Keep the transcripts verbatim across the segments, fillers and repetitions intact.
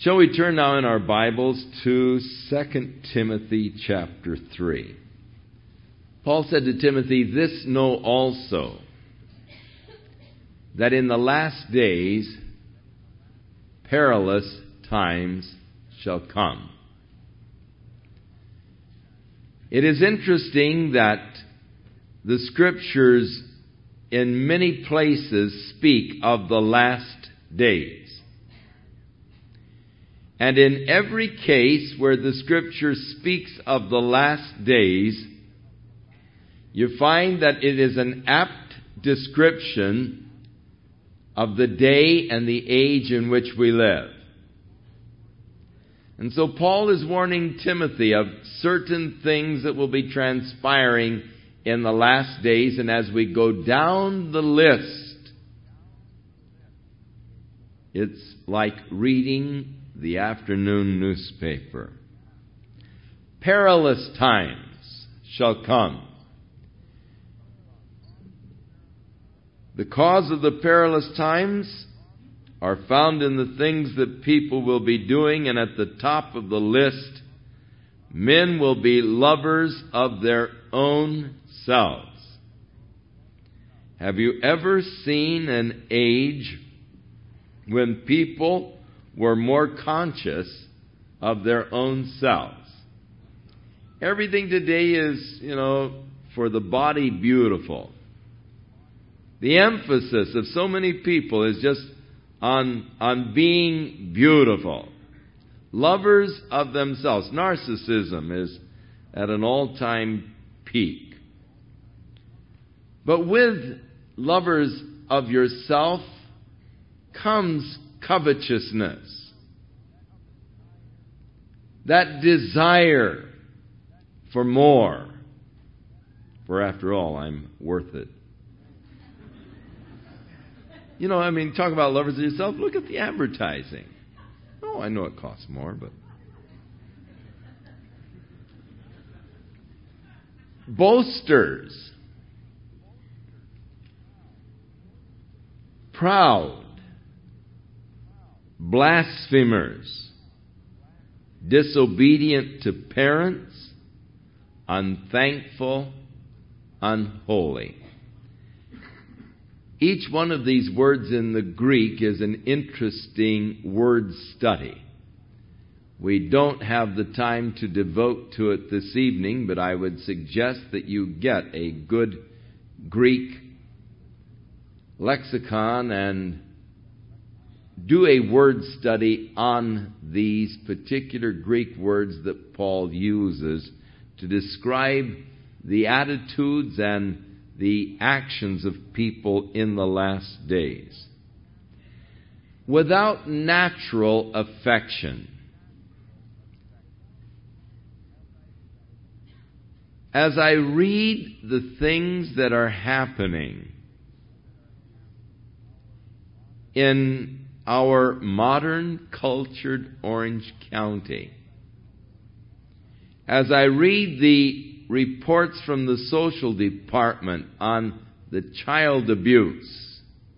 Shall we turn now in our Bibles to Second Timothy chapter three. Paul said to Timothy, "This know also, that in the last days perilous times shall come." It is interesting that the Scriptures in many places speak of the last days. And in every case where the Scripture speaks of the last days, you find that it is an apt description of the day and the age in which we live. And so Paul is warning Timothy of certain things that will be transpiring in the last days. And as we go down the list, it's like reading the afternoon newspaper. Perilous times shall come. The cause of the perilous times are found in the things that people will be doing, and at the top of the list, men will be lovers of their own selves. Have you ever seen an age when people were more conscious of their own selves? Everything today is, you know, for the body beautiful. The emphasis of so many people is just on, on being beautiful. Lovers of themselves. Narcissism is at an all-time peak. But with lovers of yourself comes covetousness. That desire for more. For after all, I'm worth it. You know, I mean, talk about lovers of yourself. Look at the advertising. Oh, I know it costs more, but... boasters. Proud. Blasphemers, disobedient to parents, unthankful, unholy. Each one of these words in the Greek is an interesting word study. We don't have the time to devote to it this evening, but I would suggest that you get a good Greek lexicon and do a word study on these particular Greek words that Paul uses to describe the attitudes and the actions of people in the last days. Without natural affection. As I read the things that are happening in our modern cultured Orange County, as I read the reports from the social department on the child abuse,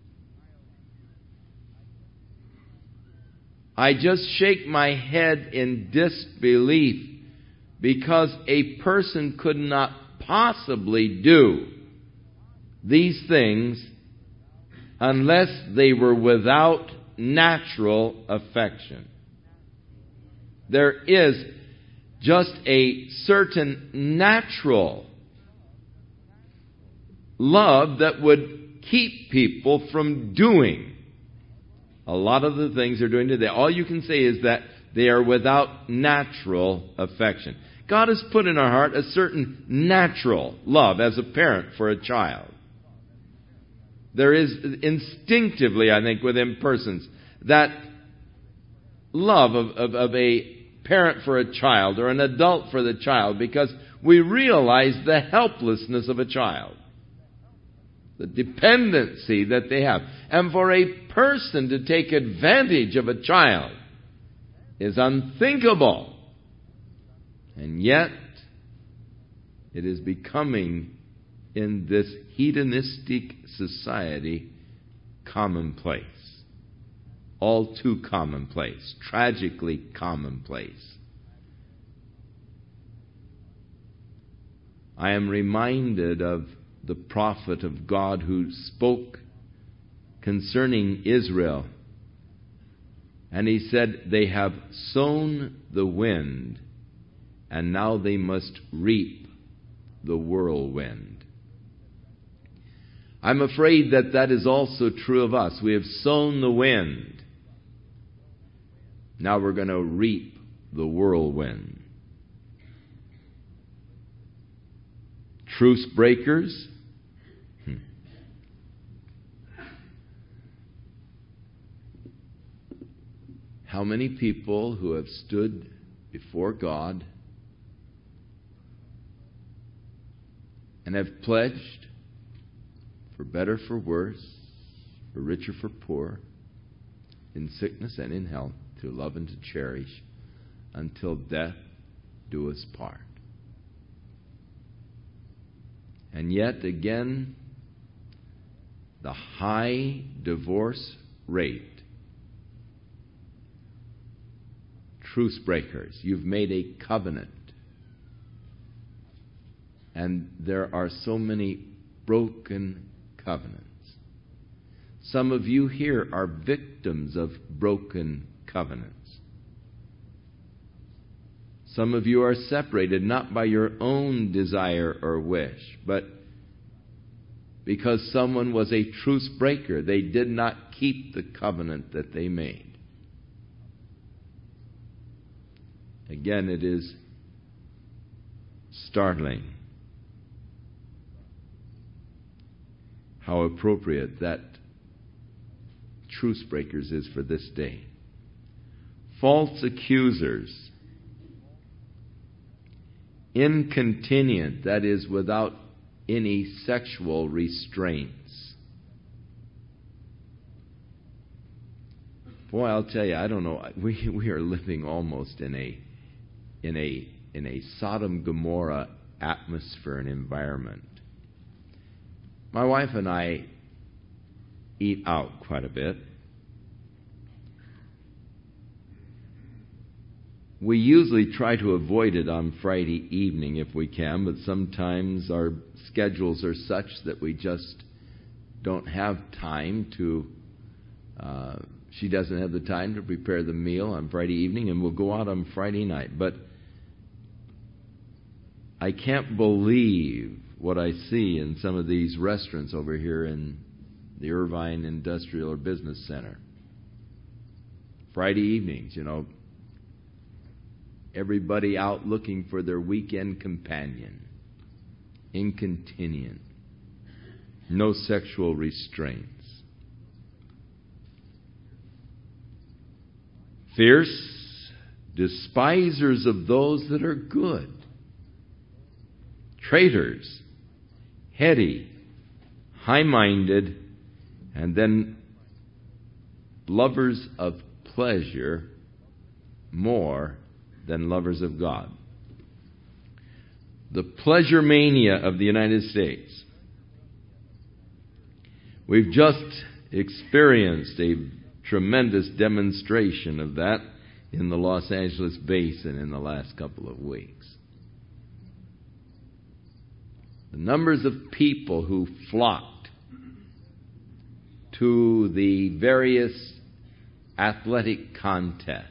I just shake my head in disbelief, because a person could not possibly do these things unless they were without natural affection. There is just a certain natural love that would keep people from doing a lot of the things they're doing today. All you can say is that they are without natural affection. God has put in our heart a certain natural love as a parent for a child. There is instinctively, I think, within persons, that love of, of, of a parent for a child or an adult for the child, because we realize the helplessness of a child, the dependency that they have. And for a person to take advantage of a child is unthinkable. And yet, it is becoming, in this hedonistic society, commonplace. all too commonplace, tragically commonplace. I am reminded of the prophet of God who spoke concerning Israel. And he said, they have sown the wind, and now they must reap the whirlwind. I'm afraid that that is also true of us. We have sown the wind. Now we're going to reap the whirlwind. Truce breakers. Hmm. How many people who have stood before God and have pledged, for better, for worse, for richer, for poor, in sickness and in health, to love and to cherish, until death do us part. And yet again, the high divorce rate. Truce breakers. You've made a covenant. And there are so many broken covenants. Some of you here are victims of broken covenants. Some of you are separated not by your own desire or wish, but because someone was a truce breaker. They did not keep the covenant that they made. Again, it is startling how appropriate that truce breakers is for this day. False accusers. Incontinent, that is, without any sexual restraints. Boy, I'll tell you, I don't know. We we are living almost in a in a in a Sodom Gomorrah atmosphere and environment. My wife and I eat out quite a bit. We usually try to avoid it on Friday evening if we can, but sometimes our schedules are such that we just don't have time to, uh, she doesn't have the time to prepare the meal on Friday evening, and we'll go out on Friday night. But I can't believe what I see in some of these restaurants over here in the Irvine Industrial or Business Center. Friday evenings, you know, everybody out looking for their weekend companion. Incontinent. No sexual restraints. Fierce. Despisers of those that are good. Traitors. Heady. High-minded. And then lovers of pleasure more than lovers of God. The pleasure mania of the United States. We've just experienced a tremendous demonstration of that in the Los Angeles basin in the last couple of weeks. The numbers of people who flocked to the various athletic contests.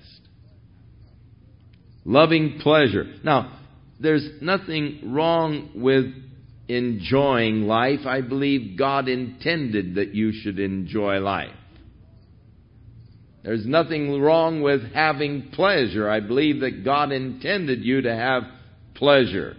Loving pleasure. Now, there's nothing wrong with enjoying life. I believe God intended that you should enjoy life. There's nothing wrong with having pleasure. I believe that God intended you to have pleasure.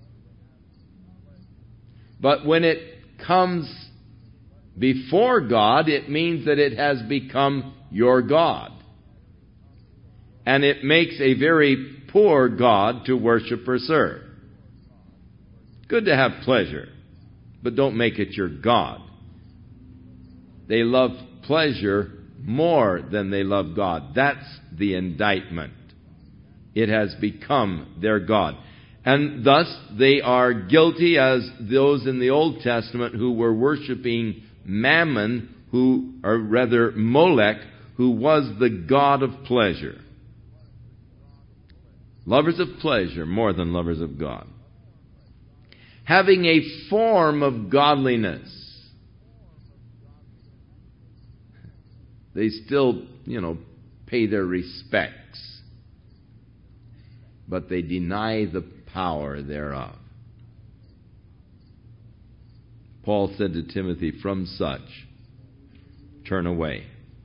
But when it comes before God, it means that it has become your God. And it makes a very poor God to worship or serve. Good to have pleasure, but don't make it your God. They love pleasure more than they love God. That's the indictment. It has become their God. And thus they are guilty as those in the Old Testament who were worshiping Mammon, who, or rather Molech, who was the god of pleasure. Lovers of pleasure more than lovers of God. Having a form of godliness. They still, you know, pay their respects, but they deny the power thereof. Paul said to Timothy, from such, turn away.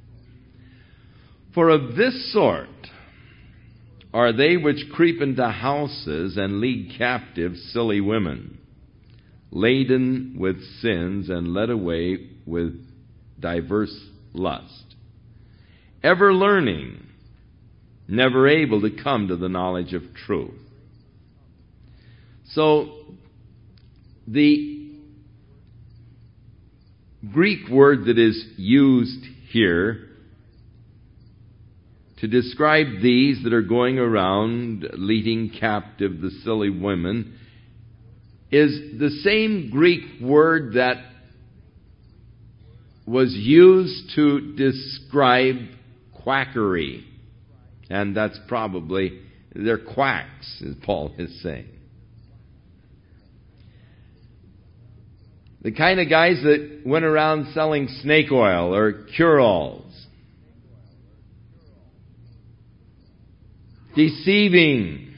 For of this sort are they which creep into houses and lead captive silly women, laden with sins and led away with diverse lusts, ever learning, never able to come to the knowledge of truth. So, the Greek word that is used here to describe these that are going around leading captive the silly women is the same Greek word that was used to describe quackery. And that's probably, they're quacks, as Paul is saying. The kind of guys that went around selling snake oil or cure-alls. Deceiving.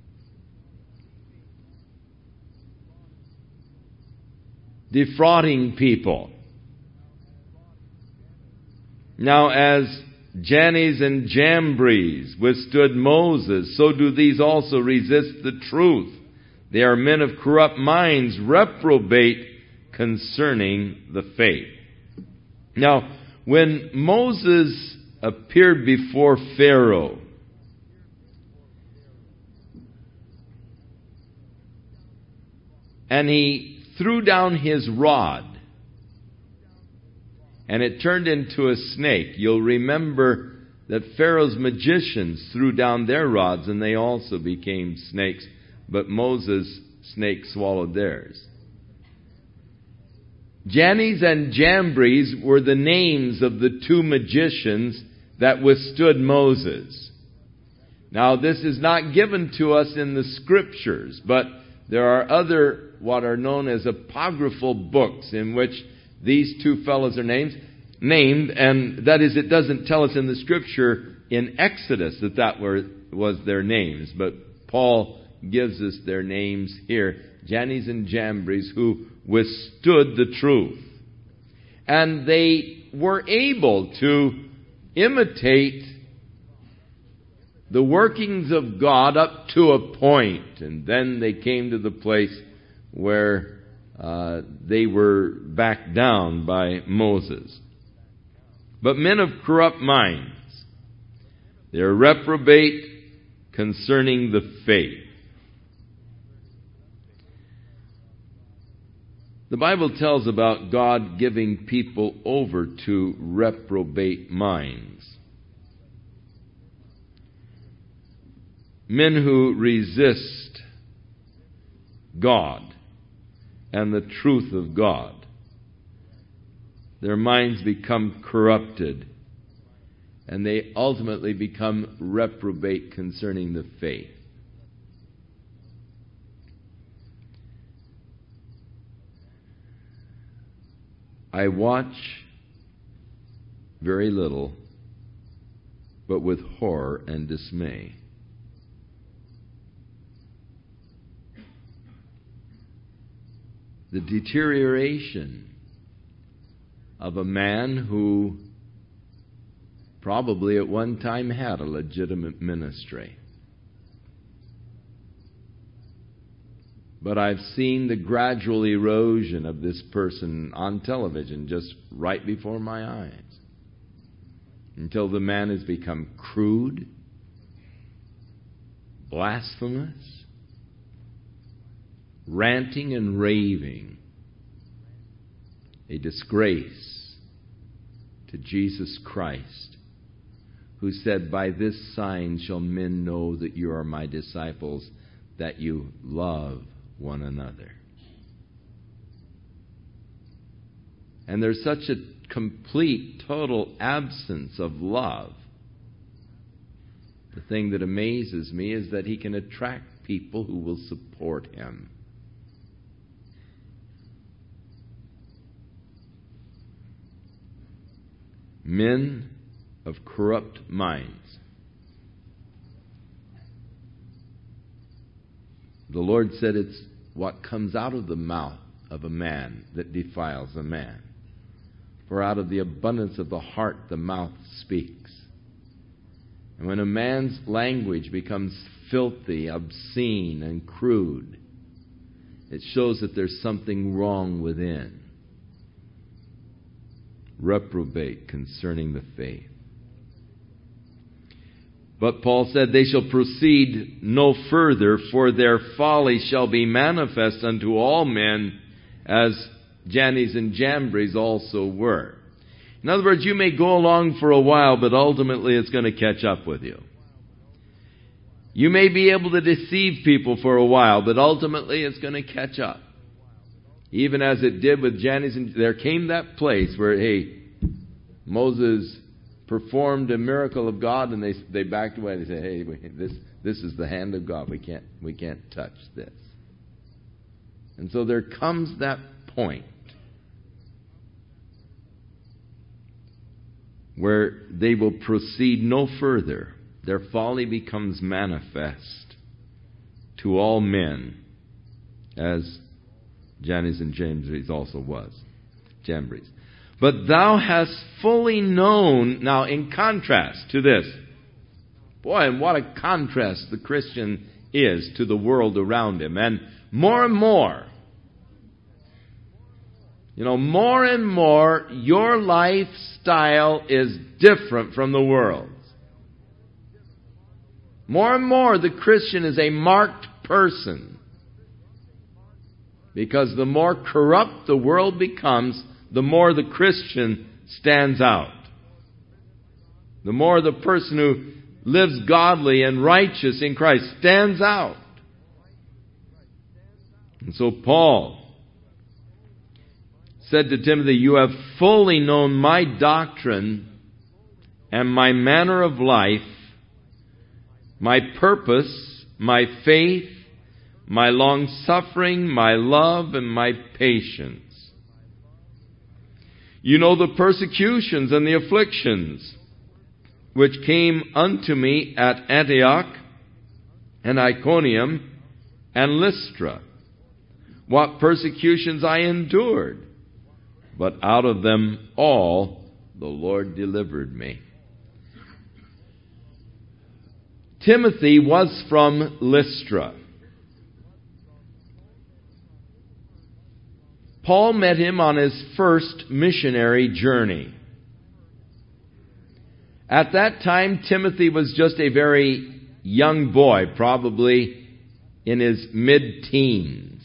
Defrauding people. Now, as Jannes and Jambres withstood Moses, so do these also resist the truth. They are men of corrupt minds, reprobate concerning the faith. Now, when Moses appeared before Pharaoh, and he threw down his rod, and it turned into a snake. You'll remember that Pharaoh's magicians threw down their rods and they also became snakes. But Moses' snake swallowed theirs. Jannes and Jambres were the names of the two magicians that withstood Moses. Now, this is not given to us in the Scriptures, but there are other, what are known as apocryphal books in which these two fellows are named, named, and that is, it doesn't tell us in the Scripture in Exodus that that were, was their names, but Paul gives us their names here, Jannes and Jambres, who withstood the truth. And they were able to imitate the workings of God up to a point, and then they came to the place where uh, they were backed down by Moses. But men of corrupt minds, they are reprobate concerning the faith. The Bible tells about God giving people over to reprobate minds. Men who resist God and the truth of God. Their minds become corrupted, and they ultimately become reprobate concerning the faith. I watch very little, but with horror and dismay. The deterioration of a man who probably at one time had a legitimate ministry. But I've seen the gradual erosion of this person on television just right before my eyes, until the man has become crude, blasphemous, ranting and raving, a disgrace to Jesus Christ, who said, "By this sign shall men know that you are my disciples, that you love one another." And there's such a complete, total absence of love. The thing that amazes me is that he can attract people who will support him. Men of corrupt minds. The Lord said it's what comes out of the mouth of a man that defiles a man. For out of the abundance of the heart the mouth speaks. And when a man's language becomes filthy, obscene, and crude, it shows that there's something wrong within. Reprobate concerning the faith. But Paul said, they shall proceed no further, for their folly shall be manifest unto all men, as Jannes and Jambres also were. In other words, you may go along for a while, but ultimately it's going to catch up with you. You may be able to deceive people for a while, but ultimately it's going to catch up. Even as it did with Jannes, and there came that place where, hey, Moses performed a miracle of God, and they they backed away. They said, "Hey, this this is the hand of God. We can't we can't touch this." And so there comes that point where they will proceed no further. Their folly becomes manifest to all men, as Jannes and Jambres also was. Jambres. But thou hast fully known, now in contrast to this, boy, and what a contrast the Christian is to the world around him. And more and more, you know, more and more, your lifestyle is different from the world's. More and more, the Christian is a marked person. Because the more corrupt the world becomes, the more the Christian stands out. The more the person who lives godly and righteous in Christ stands out. And so Paul said to Timothy, you have fully known my doctrine and my manner of life, my purpose, my faith, my long-suffering, my love, and my patience. You know the persecutions and the afflictions which came unto me at Antioch and Iconium and Lystra, what persecutions I endured, but out of them all the Lord delivered me. Timothy was from Lystra. Paul met him on his first missionary journey. At that time, Timothy was just a very young boy, probably in his mid-teens.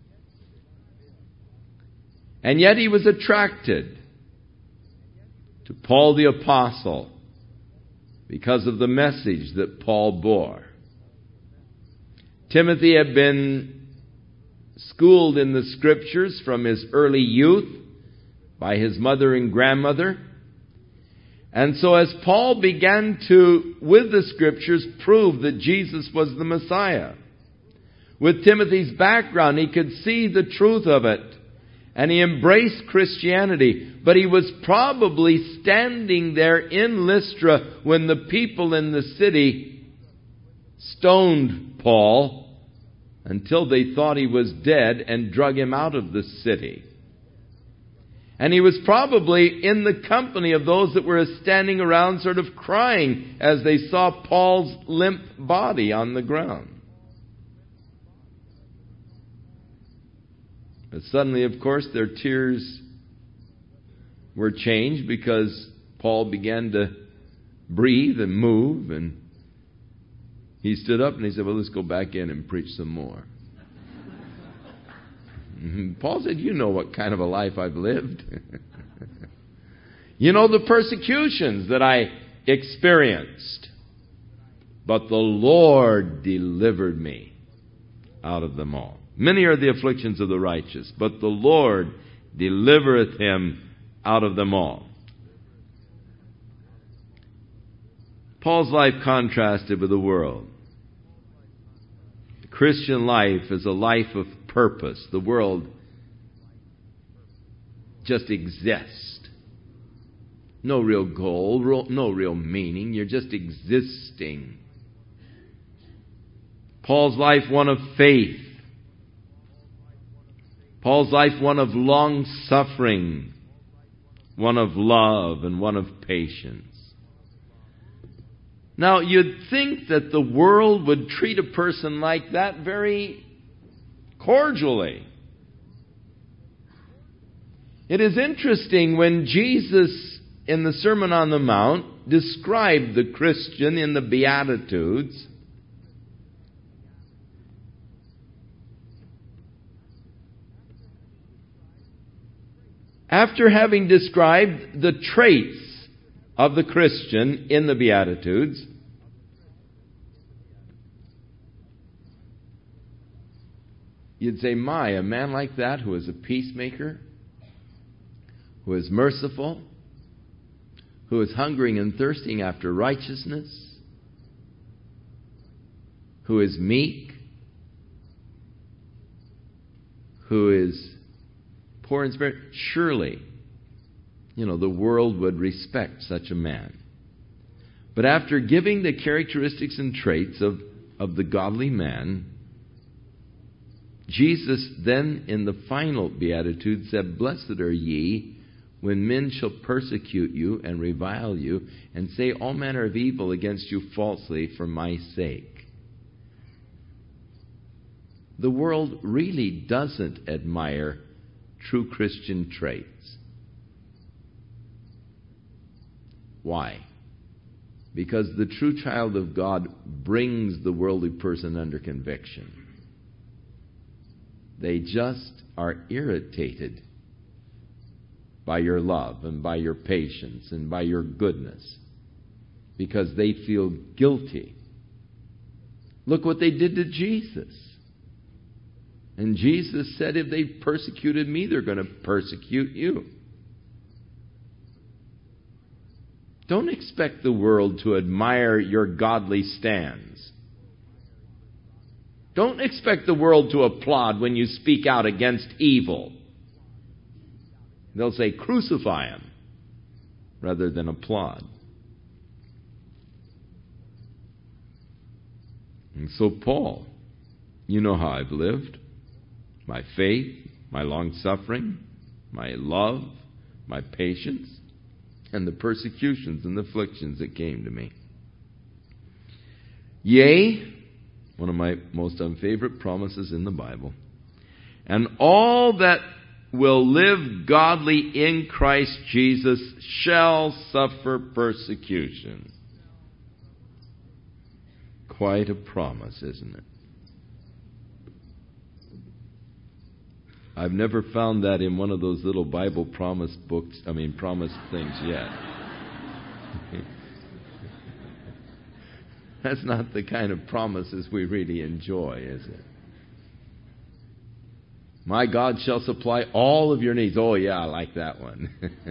And yet he was attracted to Paul the Apostle because of the message that Paul bore. Timothy had been schooled in the Scriptures from his early youth by his mother and grandmother. And so as Paul began to, with the Scriptures, prove that Jesus was the Messiah, with Timothy's background, he could see the truth of it. And he embraced Christianity. But he was probably standing there in Lystra when the people in the city stoned Paul until they thought he was dead and drug him out of the city. And he was probably in the company of those that were standing around sort of crying as they saw Paul's limp body on the ground. But suddenly, of course, their tears were changed because Paul began to breathe and move, and he stood up and he said, well, let's go back in and preach some more. Paul said, you know what kind of a life I've lived. You know the persecutions that I experienced. But the Lord delivered me out of them all. Many are the afflictions of the righteous, but the Lord delivereth him out of them all. Paul's life contrasted with the world. The Christian life is a life of purpose. The world just exists. No real goal, no real meaning. You're just existing. Paul's life, one of faith. Paul's life, one of long suffering, one of love, and one of patience. Now, you'd think that the world would treat a person like that very cordially. It is interesting when Jesus, in the Sermon on the Mount, described the Christian in the Beatitudes. After having described the traits of the Christian in the Beatitudes, you'd say, my, a man like that who is a peacemaker, who is merciful, who is hungering and thirsting after righteousness, who is meek, who is poor in spirit, surely, you know, the world would respect such a man. But after giving the characteristics and traits of, of the godly man, Jesus then in the final beatitude said, "Blessed are ye when men shall persecute you and revile you and say all manner of evil against you falsely for my sake." The world really doesn't admire true Christian traits. Why? Because the true child of God brings the worldly person under conviction. They just are irritated by your love and by your patience and by your goodness because they feel guilty. Look what they did to Jesus. And Jesus said, if they persecuted me, they're going to persecute you. Don't expect the world to admire your godly stands. Don't expect the world to applaud when you speak out against evil. They'll say, crucify him, rather than applaud. And so Paul, you know how I've lived. My faith, my long-suffering, my love, my patience, and the persecutions and afflictions that came to me. Yea, one of my most unfavorite promises in the Bible, and all that will live godly in Christ Jesus shall suffer persecution. Quite a promise, isn't it? I've never found that in one of those little Bible promise books, I mean promise things yet. That's not the kind of promises we really enjoy, is it? My God shall supply all of your needs. Oh yeah, I like that one.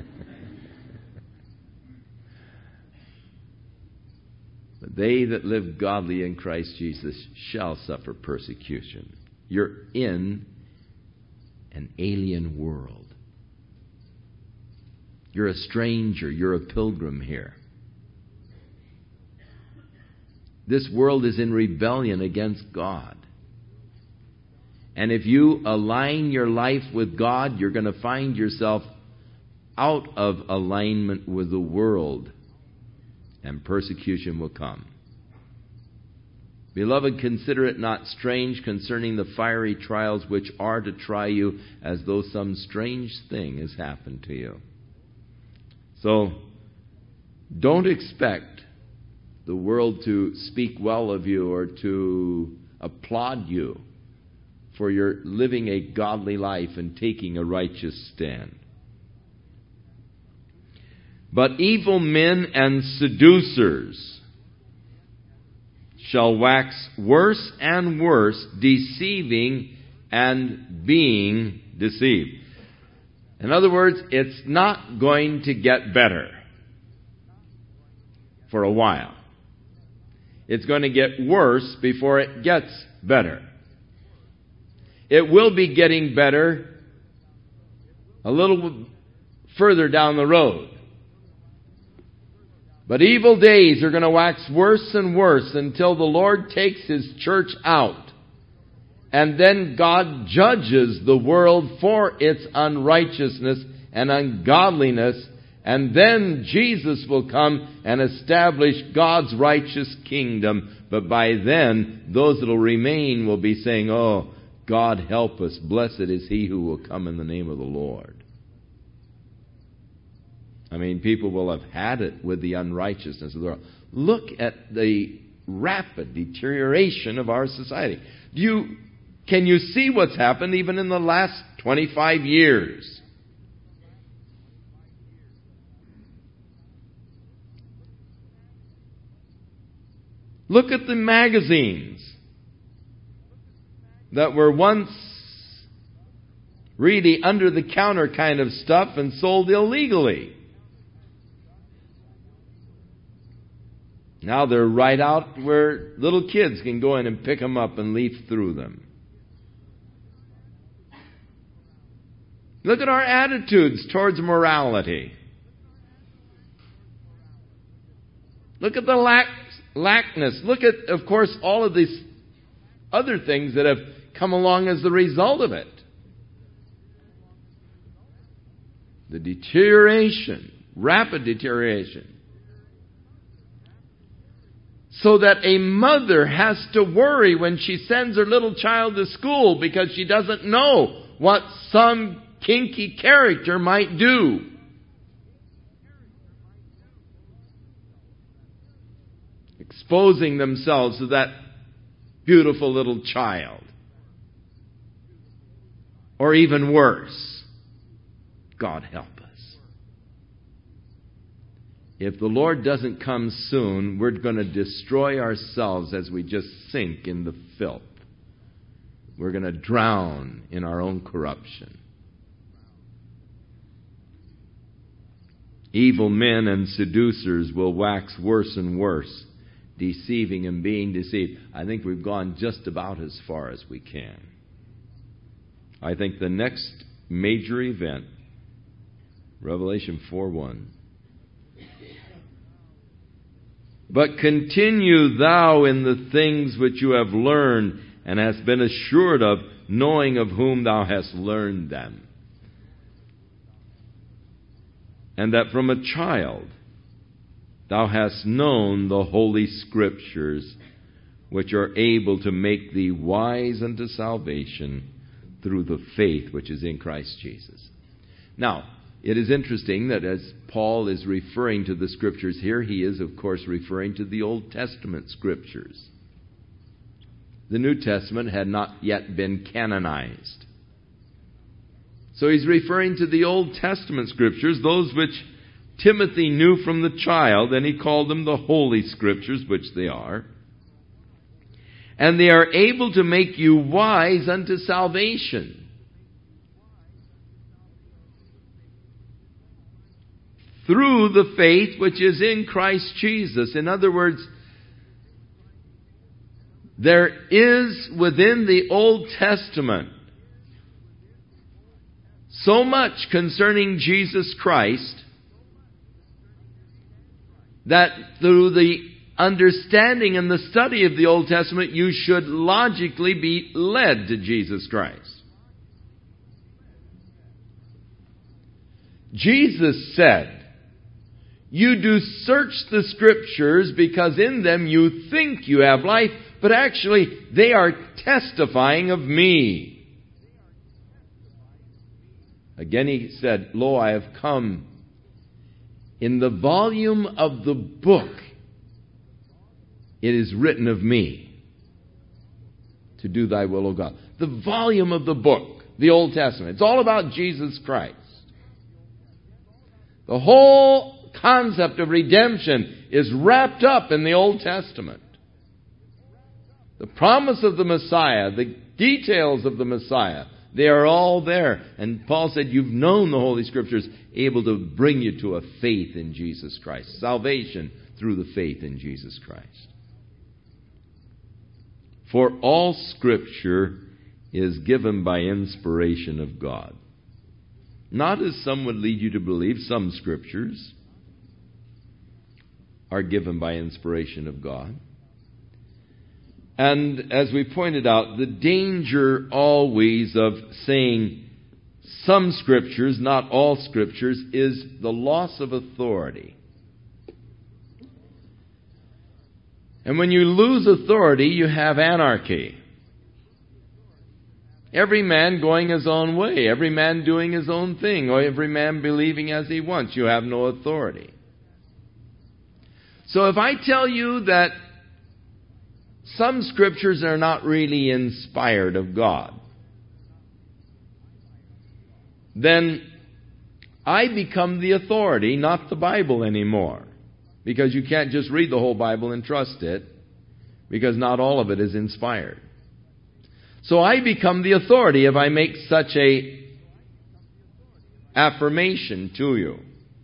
But they that live godly in Christ Jesus shall suffer persecution. You're in an alien world. You're a stranger. You're a pilgrim here. This world is in rebellion against God. And if you align your life with God, you're going to find yourself out of alignment with the world, and persecution will come. Beloved, consider it not strange concerning the fiery trials which are to try you, as though some strange thing has happened to you. So, don't expect the world to speak well of you or to applaud you for your living a godly life and taking a righteous stand. But evil men and seducers shall wax worse and worse, deceiving and being deceived. In other words, it's not going to get better for a while. It's going to get worse before it gets better. It will be getting better a little further down the road. But evil days are going to wax worse and worse until the Lord takes His church out. And then God judges the world for its unrighteousness and ungodliness. And then Jesus will come and establish God's righteous kingdom. But by then, those that will remain will be saying, "Oh, God help us. Blessed is He who will come in the name of the Lord." I mean, people will have had it with the unrighteousness of the world. Look at the rapid deterioration of our society. Do you, can you see what's happened even in the last twenty-five years? Look at the magazines that were once really under-the-counter kind of stuff and sold illegally. Now they're right out where little kids can go in and pick them up and leaf through them. Look at our attitudes towards morality. Look at the lack, lackness. Look at, of course, all of these other things that have come along as the result of it. The deterioration, rapid deterioration. So that a mother has to worry when she sends her little child to school because she doesn't know what some kinky character might do. Exposing themselves to that beautiful little child. Or even worse. God help us. If the Lord doesn't come soon, we're going to destroy ourselves as we just sink in the filth. We're going to drown in our own corruption. Evil men and seducers will wax worse and worse, deceiving and being deceived. I think we've gone just about as far as we can. I think the next major event, Revelation four one. But continue thou in the things which you have learned and hast been assured of, knowing of whom thou hast learned them. And that from a child thou hast known the holy Scriptures, which are able to make thee wise unto salvation through the faith which is in Christ Jesus. Now, it is interesting that as Paul is referring to the Scriptures here, he is, of course, referring to the Old Testament Scriptures. The New Testament had not yet been canonized. So he's referring to the Old Testament Scriptures, those which Timothy knew from the child, and he called them the Holy Scriptures, which they are. And they are able to make you wise unto salvation. Through the faith which is in Christ Jesus. In other words, there is within the Old Testament so much concerning Jesus Christ that through the understanding and the study of the Old Testament, you should logically be led to Jesus Christ. Jesus said, "You do search the Scriptures because in them you think you have life, but actually they are testifying of me." Again he said, "Lo, I have come in the volume of the book. It is written of me to do thy will, O God." The volume of the book, the Old Testament. It's all about Jesus Christ. The whole concept of redemption is wrapped up in the Old Testament. The promise of the Messiah, the details of the Messiah, They are all there. And Paul said, you've known the Holy Scriptures, able to bring you to a faith in Jesus Christ. Salvation through the faith in Jesus Christ. For all Scripture is given by inspiration of God. Not as some would lead you to believe. Some Scriptures are given by inspiration of God. And as we pointed out, the danger always of saying some Scriptures, not all Scriptures, is the loss of authority. And when you lose authority, you have anarchy. Every man going his own way, every man doing his own thing, or every man believing as he wants. You have no authority. So if I tell you that some Scriptures are not really inspired of God, then I become the authority, not the Bible anymore. Because you can't just read the whole Bible and trust it, because not all of it is inspired. So I become the authority if I make such a affirmation to you.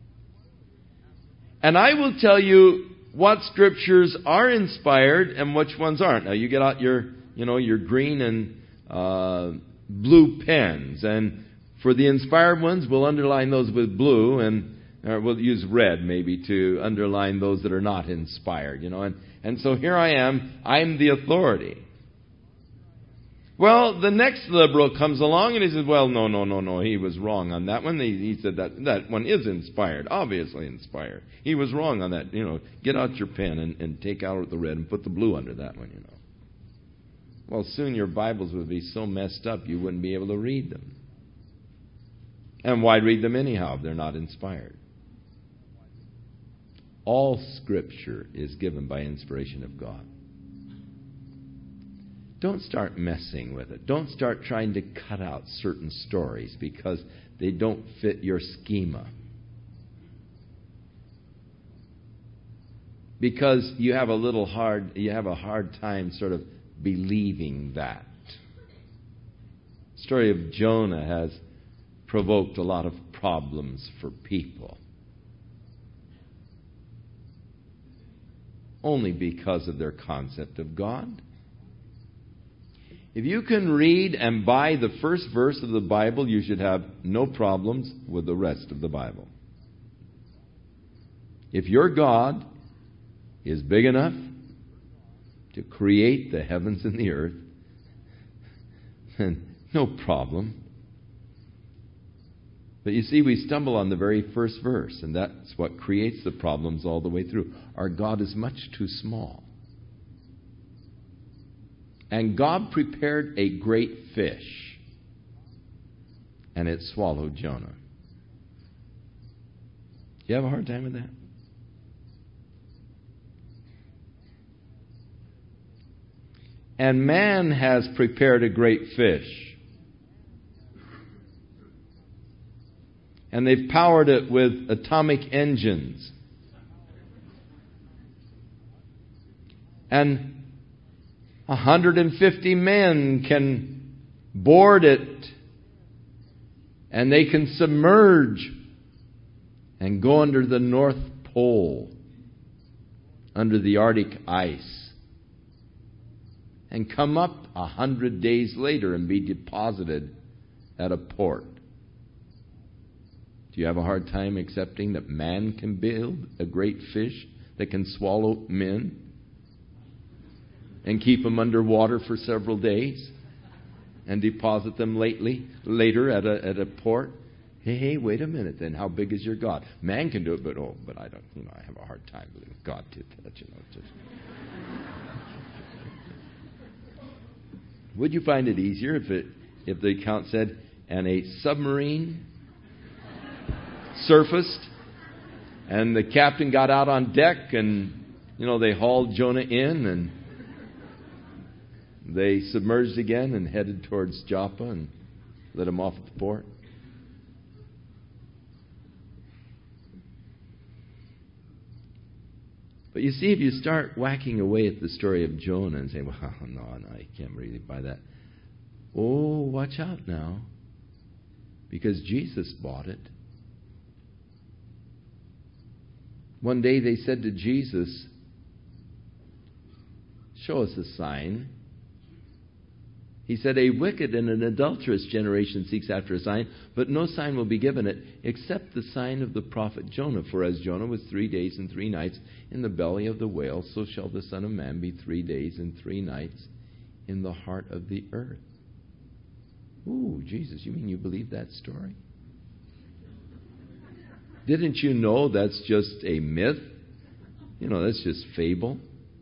And I will tell you what Scriptures are inspired and which ones aren't. Now you get out your, you know, your green and uh, blue pens, and for the inspired ones, we'll underline those with blue, and or we'll use red maybe to underline those that are not inspired. You know, and and so here I am. I'm the authority. Well, the next liberal comes along and he says, well, no, no, no, no, he was wrong on that one. He, he said that that one is inspired, obviously inspired. He was wrong on that. You know, get out your pen and, and take out the red and put the blue under that one, you know. Well, soon your Bibles would be so messed up you wouldn't be able to read them. And why read them anyhow if they're not inspired? All Scripture is given by inspiration of God. Don't start messing with it. Don't start trying to cut out certain stories because they don't fit your schema. Because you have a little hard, you have a hard time sort of believing that. The story of Jonah has provoked a lot of problems for people. Only because of their concept of God. If you can read and buy the first verse of the Bible, you should have no problems with the rest of the Bible. If your God is big enough to create the heavens and the earth, then no problem. But you see, we stumble on the very first verse, and that's what creates the problems all the way through. Our God is much too small. And God prepared a great fish, and it swallowed Jonah. You have a hard time with that? And man has prepared a great fish. And they've powered it with atomic engines. And one hundred fifty men can board it, and they can submerge and go under the North Pole, under the Arctic ice, and come up a hundred days later and be deposited at a port. Do you have a hard time accepting that man can build a great fish that can swallow men? And keep them underwater for several days and deposit them lately, later at a at a port. Hey, hey, wait a minute then. How big is your God? Man can do it, but oh, but I don't, you know, I have a hard time believing God did that, you know. Just. Would you find it easier if it if the account said, and a submarine surfaced and the captain got out on deck and, you know, they hauled Jonah in and they submerged again and headed towards Joppa and let him off at the port? But you see, if you start whacking away at the story of Jonah and say, well, no, no, I can't really buy that. Oh, watch out now, because Jesus bought it. One day they said to Jesus, show us a sign. He said, a wicked and an adulterous generation seeks after a sign, but no sign will be given it except the sign of the prophet Jonah. For as Jonah was three days and three nights in the belly of the whale, so shall the Son of Man be three days and three nights in the heart of the earth. Ooh, Jesus, you mean you believe that story? Didn't you know that's just a myth? You know, that's just fable.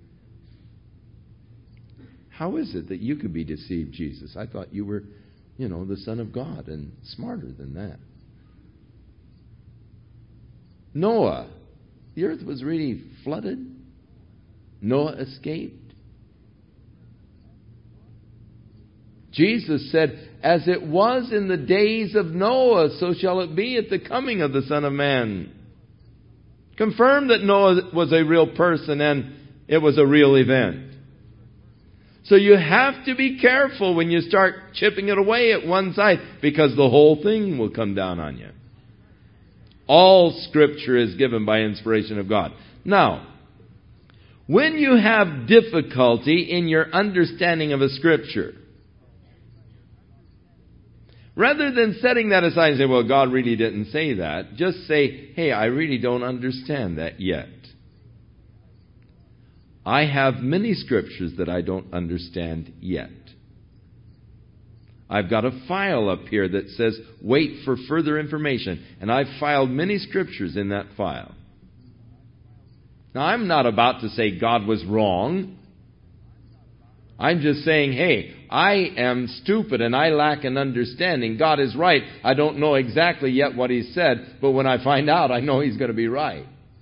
How is it that you could be deceived, Jesus? I thought you were, you know, the Son of God and smarter than that. Noah, the earth was really flooded. Noah escaped. Jesus said, as it was in the days of Noah, so shall it be at the coming of the Son of Man. Confirmed that Noah was a real person and it was a real event. So you have to be careful when you start chipping it away at one side, because the whole thing will come down on you. All Scripture is given by inspiration of God. Now, when you have difficulty in your understanding of a Scripture, rather than setting that aside and say, well, God really didn't say that, just say, hey, I really don't understand that yet. I have many scriptures that I don't understand yet. I've got a file up here that says, wait for further information. And I've filed many scriptures in that file. Now, I'm not about to say God was wrong. I'm just saying, hey, I am stupid and I lack an understanding. God is right. I don't know exactly yet what He said, but when I find out, I know He's going to be right.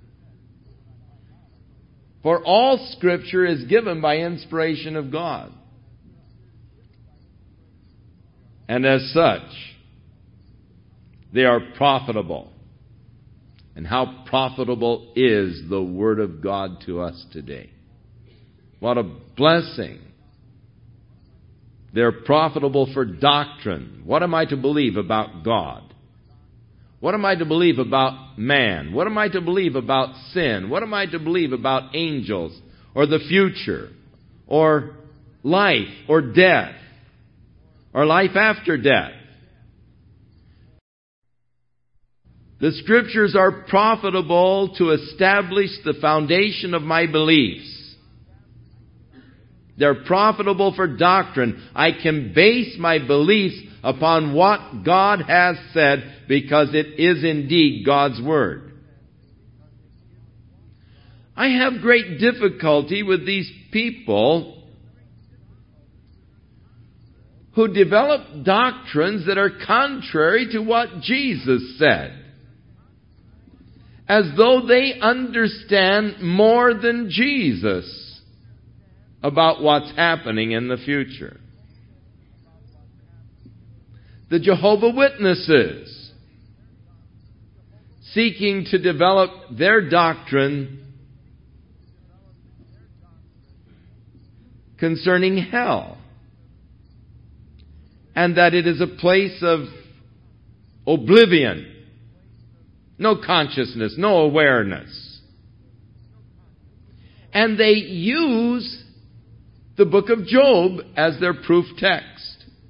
For all Scripture is given by inspiration of God. And as such, they are profitable. And how profitable is the Word of God to us today? What a blessing. They're profitable for doctrine. What am I to believe about God? What am I to believe about man? What am I to believe about sin? What am I to believe about angels or the future or life or death or life after death? The Scriptures are profitable to establish the foundation of my beliefs. They're profitable for doctrine. I can base my beliefs upon what God has said because it is indeed God's Word. I have great difficulty with these people who develop doctrines that are contrary to what Jesus said, as though they understand more than Jesus about what's happening in the future. The Jehovah's Witnesses, seeking to develop their doctrine concerning hell, and that it is a place of oblivion, no consciousness, no awareness. And they use the book of Job as their proof text.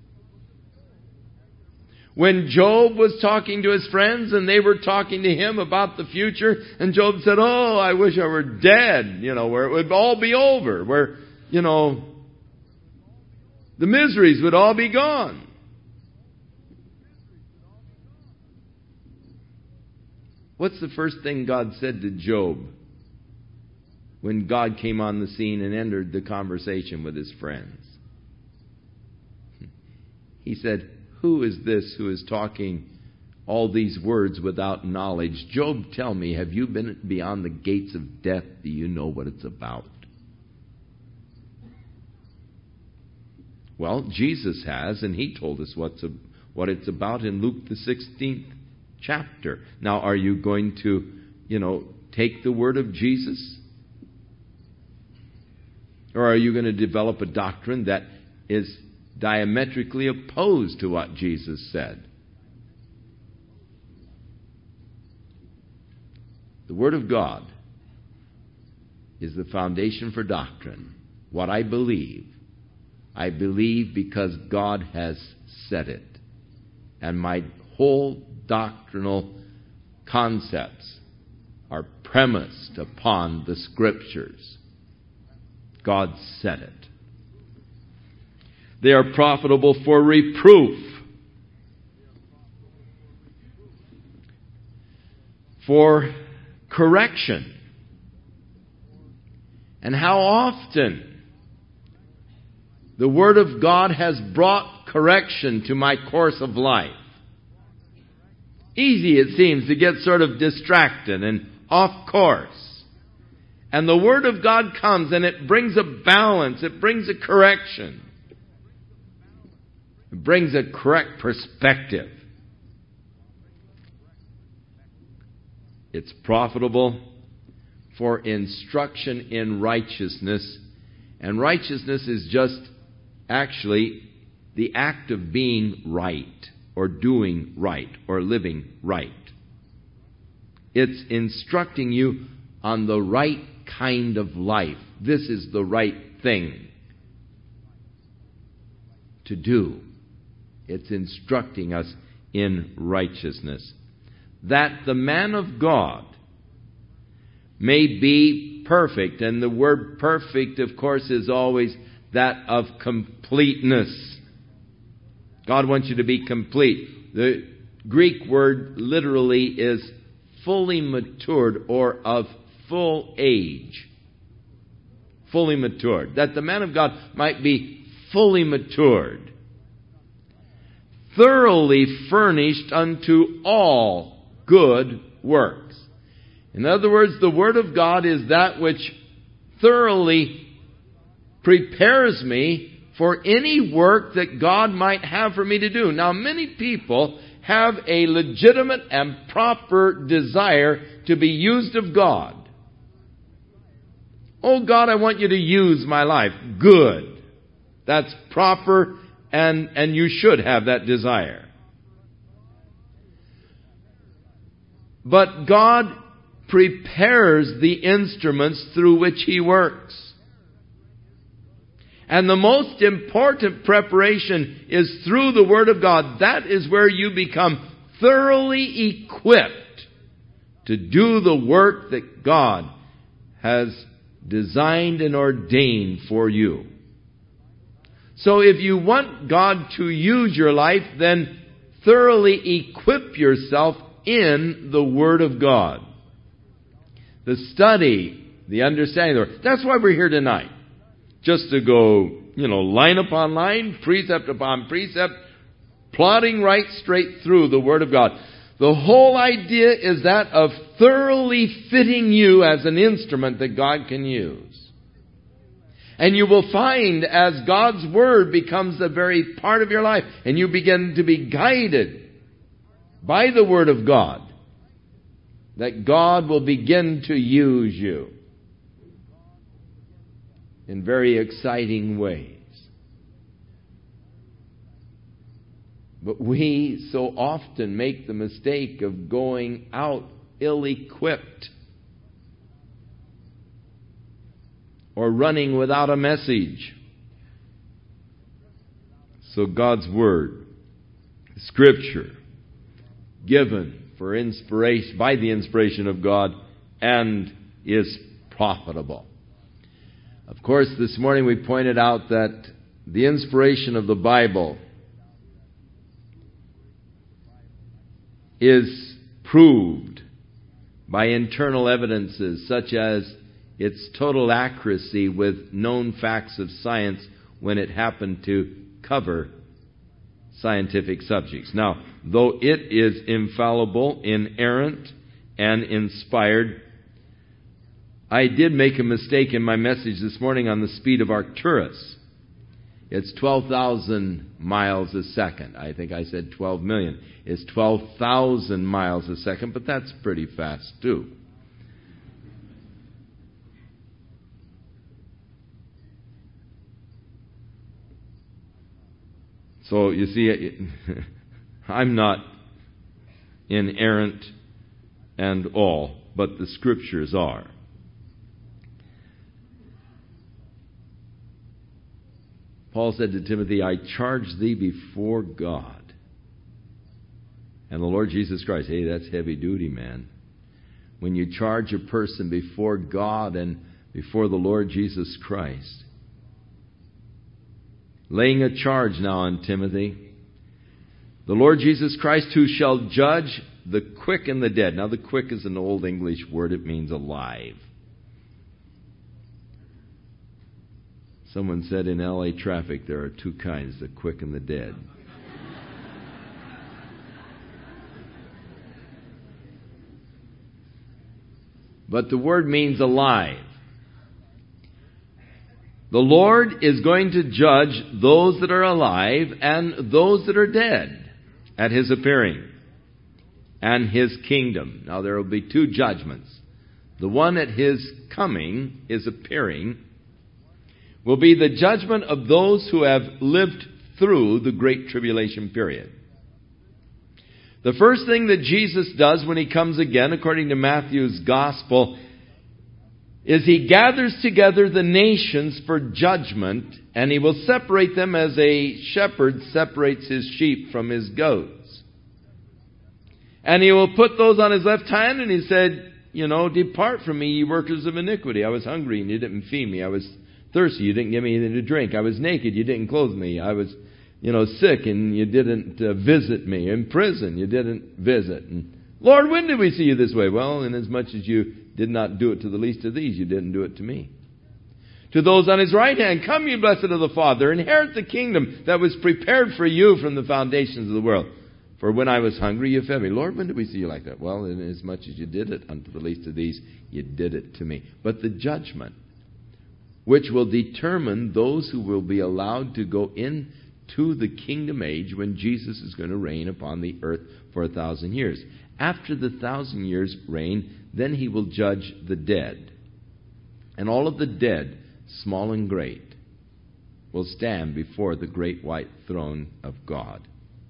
When Job was talking to his friends and they were talking to him about the future, and Job said, oh, I wish I were dead, you know, where it would all be over, where, you know, the miseries would all be gone. What's the first thing God said to Job when God came on the scene and entered the conversation with his friends? He said, who is this who is talking all these words without knowledge? Job, tell me, have you been beyond the gates of death? Do you know what it's about? Well, Jesus has, and He told us what's a, what it's about in Luke the sixteenth chapter. Now, are you going to, you know, take the word of Jesus? Or are you going to develop a doctrine that is diametrically opposed to what Jesus said. The Word of God is the foundation for doctrine. What I believe, I believe because God has said it. And my whole doctrinal concepts are premised upon the Scriptures. God said it. They are profitable for reproof, for correction. And how often the Word of God has brought correction to my course of life. Easy, it seems, to get sort of distracted and off course. And the Word of God comes and it brings a balance. It brings a correction. It brings a correct perspective. It's profitable for instruction in righteousness. And righteousness is just actually the act of being right, or doing right, or living right. It's instructing you on the right kind of life. This is the right thing to do. It's instructing us in righteousness. That the man of God may be perfect. And the word perfect, of course, is always that of completeness. God wants you to be complete. The Greek word literally is fully matured, or of full age. Fully matured. That the man of God might be fully matured. Thoroughly furnished unto all good works. In other words, the Word of God is that which thoroughly prepares me for any work that God might have for me to do. Now, many people have a legitimate and proper desire to be used of God. Oh God, I want you to use my life. Good. That's proper, and, and you should have that desire. But God prepares the instruments through which He works. And the most important preparation is through the Word of God. That is where you become thoroughly equipped to do the work that God has designed and ordained for you. So if you want God to use your life, then thoroughly equip yourself in the Word of God. The study, the understanding of the Word. That's why we're here tonight. Just to go, you know, line upon line, precept upon precept, plodding right straight through the Word of God. The whole idea is that of thoroughly fitting you as an instrument that God can use. And you will find as God's Word becomes a very part of your life, and you begin to be guided by the Word of God, that God will begin to use you in very exciting ways. But we so often make the mistake of going out ill-equipped, or running without a message. So God's Word, Scripture, given for inspiration, by the inspiration of God, and is profitable. Of course, this morning we pointed out that the inspiration of the Bible is proved by internal evidences such as its total accuracy with known facts of science when it happened to cover scientific subjects. Now, though it is infallible, inerrant, and inspired, I did make a mistake in my message this morning on the speed of Arcturus. It's twelve thousand miles a second. I think I said twelve million. It's twelve thousand miles a second, but that's pretty fast too. So you see, I'm not inerrant and all, but the Scriptures are. Paul said to Timothy, I charge thee before God and the Lord Jesus Christ. Hey, that's heavy duty, man. When you charge a person before God and before the Lord Jesus Christ. Laying a charge now on Timothy. The Lord Jesus Christ, who shall judge the quick and the dead. Now the quick is an old English word. It means alive. Someone said in L A traffic there are two kinds, the quick and the dead. But the word means alive. The Lord is going to judge those that are alive and those that are dead at His appearing and His kingdom. Now there will be two judgments. The one at His coming, His appearing, will be the judgment of those who have lived through the Great Tribulation period. The first thing that Jesus does when He comes again, according to Matthew's Gospel, is He gathers together the nations for judgment, and He will separate them as a shepherd separates his sheep from his goats. And He will put those on His left hand, and He said, you know, depart from me, ye workers of iniquity. I was hungry, and you didn't feed me. I was thirsty, you didn't give me anything to drink. I was naked, you didn't clothe me. I was, you know, sick, and you didn't uh, visit me. In prison, you didn't visit. And Lord, when did we see you this way? Well, inasmuch as you did not do it to the least of these, you didn't do it to me. To those on His right hand, come ye blessed of the Father, inherit the kingdom that was prepared for you from the foundations of the world. For when I was hungry, you fed me. Lord, when did we see you like that? Well, inasmuch as you did it unto the least of these, you did it to me. But the judgment, which will determine those who will be allowed to go into the kingdom age when Jesus is going to reign upon the earth for a thousand years. After the thousand years reign, then He will judge the dead. And all of the dead, small and great, will stand before the great white throne of God.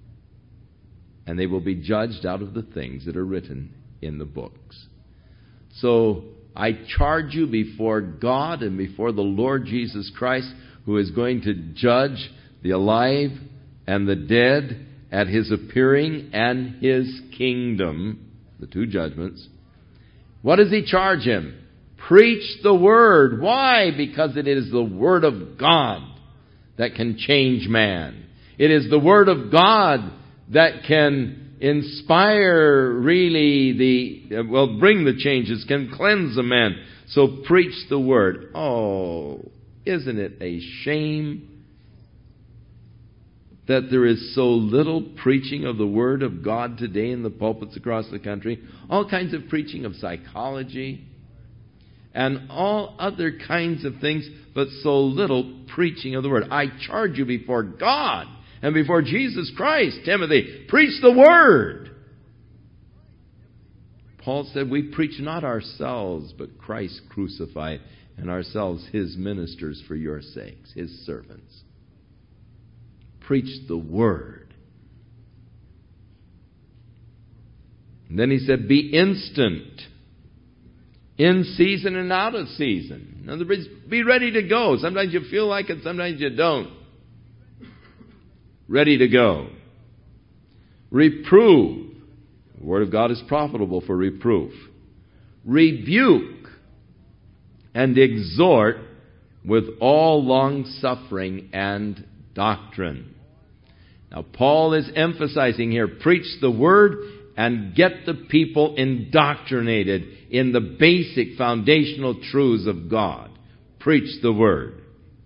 And they will be judged out of the things that are written in the books. So I charge you before God and before the Lord Jesus Christ, who is going to judge the alive and the dead at His appearing and His kingdom, the two judgments. What does He charge him? Preach the Word. Why? Because it is the Word of God that can change man. It is the Word of God that can inspire really the, well, bring the changes, can cleanse a man. So preach the Word. Oh, isn't it a shame that there is so little preaching of the Word of God today in the pulpits across the country? All kinds of preaching of psychology and all other kinds of things, but so little preaching of the Word. I charge you before God and before Jesus Christ, Timothy, preach the Word. Paul said, we preach not ourselves, but Christ crucified, and ourselves His ministers for your sakes, His servants. Preach the Word. And then He said, be instant, in season and out of season. In other words, be ready to go. Sometimes you feel like it, sometimes you don't. Ready to go. Reprove. The Word of God is profitable for reproof. Rebuke and exhort with all long suffering and doctrine. Now, Paul is emphasizing here, preach the Word and get the people indoctrinated in the basic foundational truths of God. Preach the Word.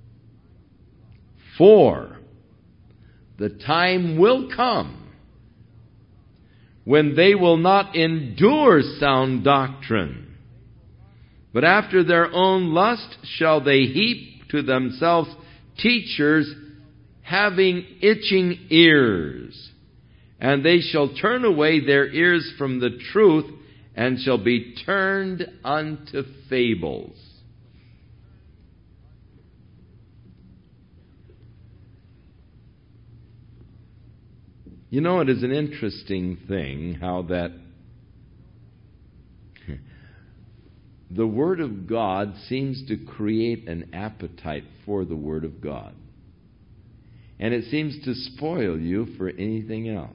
For the time will come when they will not endure sound doctrine, but after their own lust shall they heap to themselves teachers having itching ears, and they shall turn away their ears from the truth, and shall be turned unto fables. You know, it is an interesting thing how that the Word of God seems to create an appetite for the Word of God. And it seems to spoil you for anything else.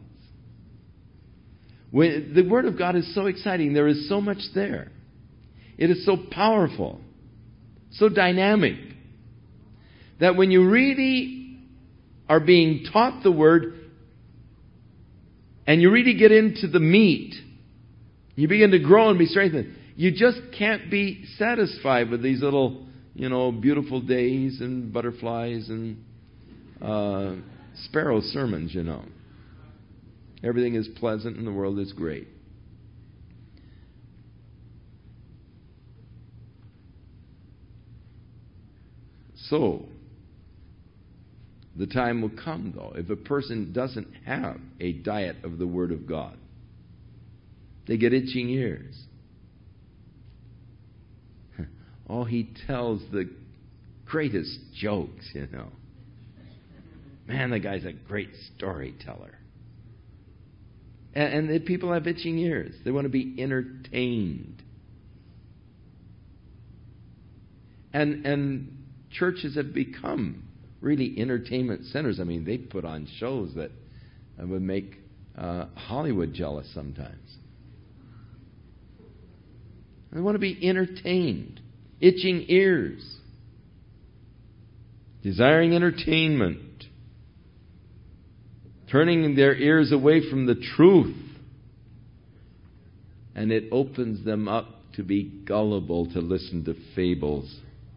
When the Word of God is so exciting, there is so much there. It is so powerful, so dynamic, that when you really are being taught the Word, and you really get into the meat, you begin to grow and be strengthened. You just can't be satisfied with these little, you know, beautiful days and butterflies and uh, sparrow sermons, you know. Everything is pleasant and the world is great. So, the time will come, though, if a person doesn't have a diet of the Word of God. They get itching ears. Oh, he tells the greatest jokes, you know. Man, the guy's a great storyteller. And, and the people have itching ears. They want to be entertained. And and churches have become really entertainment centers. I mean, they put on shows that would make uh, Hollywood jealous sometimes. They want to be entertained. Itching ears. Desiring entertainment. Turning their ears away from the truth. And it opens them up to be gullible to listen to fables.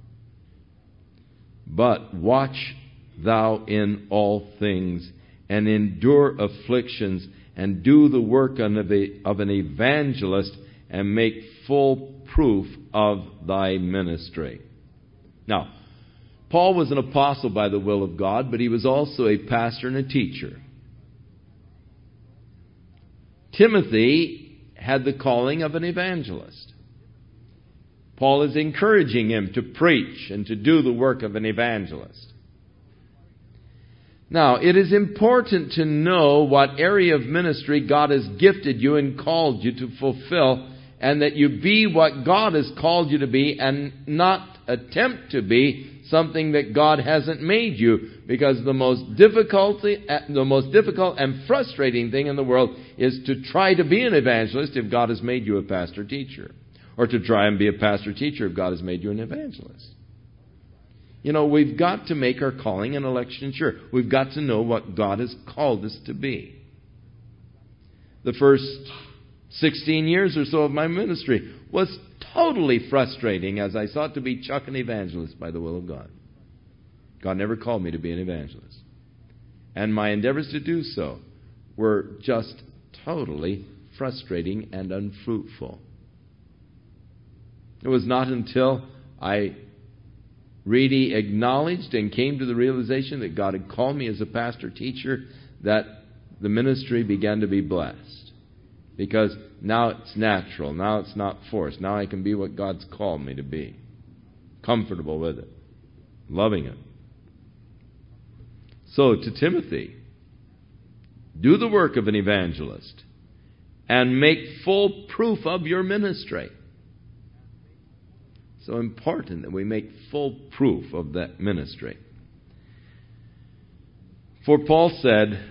But watch thou in all things, and endure afflictions, and do the work of an evangelist, and make full proof of thy ministry. Now, Paul was an apostle by the will of God, but he was also a pastor and a teacher. Timothy had the calling of an evangelist. Paul is encouraging him to preach and to do the work of an evangelist. Now, it is important to know what area of ministry God has gifted you and called you to fulfill, and that you be what God has called you to be and not attempt to be something that God hasn't made you. Because the most difficulty, the most difficult and frustrating thing in the world is to try to be an evangelist if God has made you a pastor-teacher. Or to try and be a pastor-teacher if God has made you an evangelist. You know, we've got to make our calling and election sure. We've got to know what God has called us to be. The first sixteen years or so of my ministry was totally frustrating as I sought to be Chuck an evangelist by the will of God. God never called me to be an evangelist. And my endeavors to do so were just totally frustrating and unfruitful. It was not until I really acknowledged and came to the realization that God had called me as a pastor-teacher that the ministry began to be blessed. Because now it's natural. Now it's not forced. Now I can be what God's called me to be. Comfortable with it. Loving it. So to Timothy, do the work of an evangelist and make full proof of your ministry. So important that we make full proof of that ministry. For Paul said,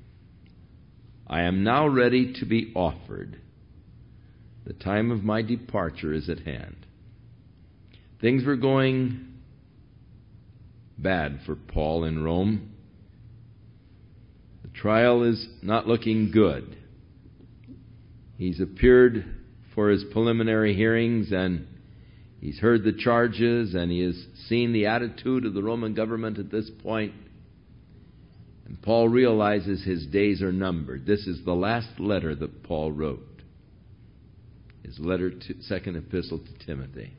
I am now ready to be offered. The time of my departure is at hand. Things were going bad for Paul in Rome. The trial is not looking good. He's appeared for his preliminary hearings and he's heard the charges and he has seen the attitude of the Roman government at this point. And Paul realizes his days are numbered. This is the last letter that Paul wrote. His letter, to, second epistle to Timothy.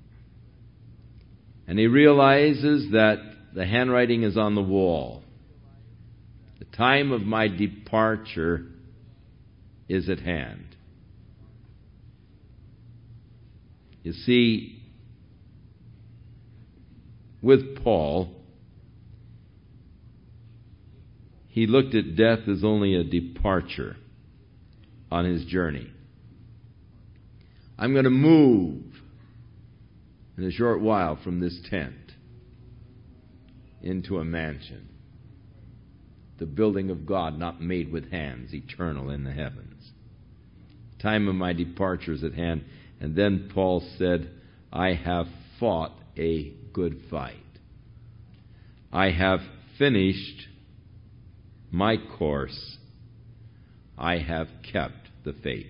And he realizes that the handwriting is on the wall. The time of my departure is at hand. You see, with Paul, he looked at death as only a departure on his journey. I'm going to move in a short while from this tent into a mansion, the building of God not made with hands, eternal in the heavens. Time of my departure is at hand. And then Paul said, I have fought a good fight. I have finished my course. I have kept the faith.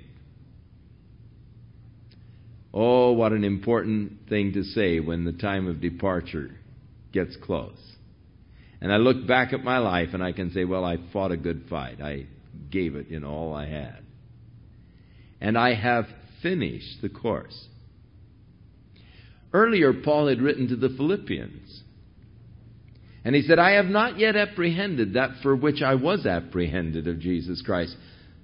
Oh, what an important thing to say when the time of departure gets close. And I look back at my life and I can say, well, I fought a good fight. I gave it, you know, all I had. And I have finished the course. Earlier, Paul had written to the Philippians. And he said, I have not yet apprehended that for which I was apprehended of Jesus Christ.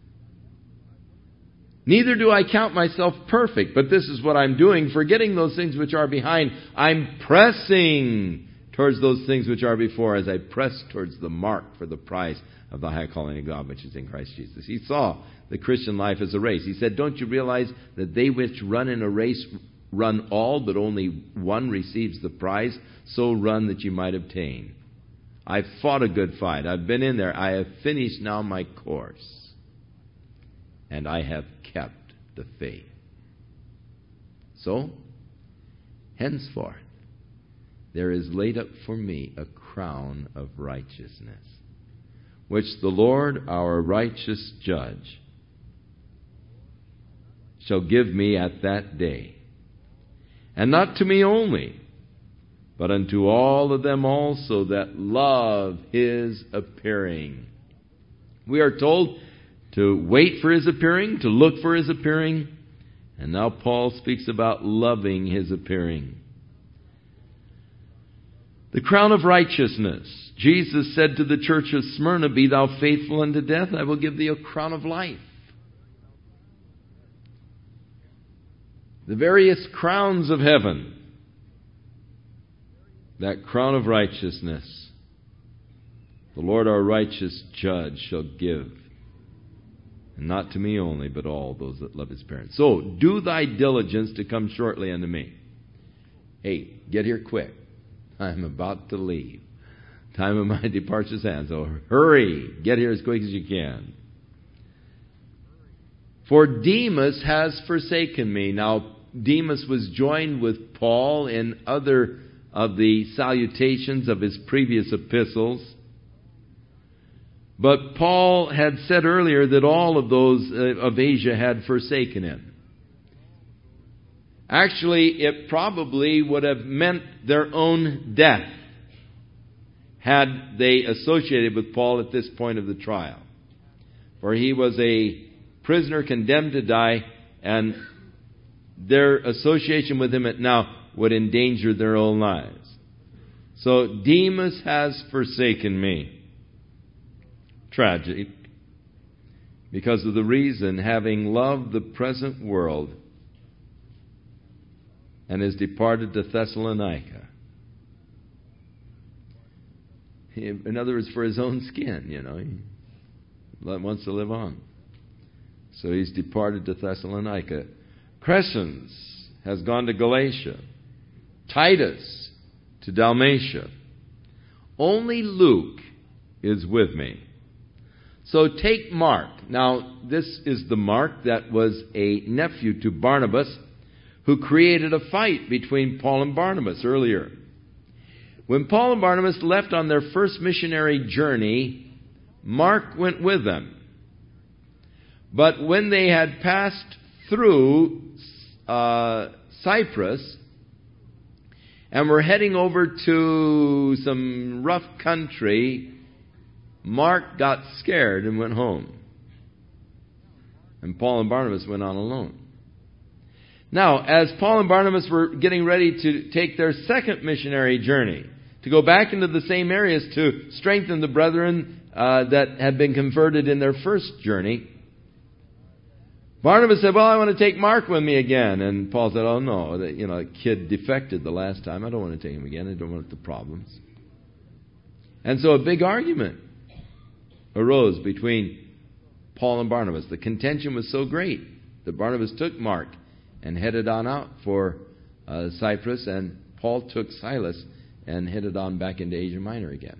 Neither do I count myself perfect, but this is what I'm doing, forgetting those things which are behind. I'm pressing towards those things which are before, as I press towards the mark for the prize of the high calling of God, which is in Christ Jesus. He saw the Christian life as a race. He said, don't you realize that they which run in a race run all, but only one receives the prize? So run that you might obtain. I've fought a good fight. I've been in there. I have finished now my course. And I have kept the faith. So, henceforth, there is laid up for me a crown of righteousness, which the Lord, our righteous judge, shall give me at that day. And not to me only, but unto all of them also that love His appearing. We are told to wait for His appearing, to look for His appearing. And now Paul speaks about loving His appearing. The crown of righteousness. Jesus said to the church of Smyrna, be thou faithful unto death, I will give thee a crown of life. The various crowns of heaven. That crown of righteousness, the Lord our righteous judge shall give. And not to me only, but all those that love His parents. So, do thy diligence to come shortly unto me. Hey, get here quick. I'm about to leave. Time of my departure's hand. So hurry. Get here as quick as you can. For Demas has forsaken me. Now, Demas was joined with Paul in other of the salutations of his previous epistles. But Paul had said earlier that all of those of Asia had forsaken him. Actually, it probably would have meant their own death had they associated with Paul at this point of the trial. For he was a prisoner condemned to die, and their association with him now would endanger their own lives. So Demas has forsaken me. Tragic. Because of the reason, having loved the present world, and has departed to Thessalonica. In other words, for his own skin, you know. He wants to live on. So he's departed to Thessalonica. Crescens has gone to Galatia. Titus to Dalmatia. Only Luke is with me. So take Mark. Now, this is the Mark that was a nephew to Barnabas, who created a fight between Paul and Barnabas earlier. When Paul and Barnabas left on their first missionary journey, Mark went with them. But when they had passed through uh, Cyprus and were heading over to some rough country, Mark got scared and went home. And Paul and Barnabas went on alone. Now, as Paul and Barnabas were getting ready to take their second missionary journey, to go back into the same areas to strengthen the brethren uh, that had been converted in their first journey, Barnabas said, well, I want to take Mark with me again. And Paul said, oh, no, the, you know, the kid defected the last time. I don't want to take him again. I don't want the problems. And so a big argument. arose between Paul and Barnabas. The contention was so great that Barnabas took Mark and headed on out for uh, Cyprus, and Paul took Silas and headed on back into Asia Minor again.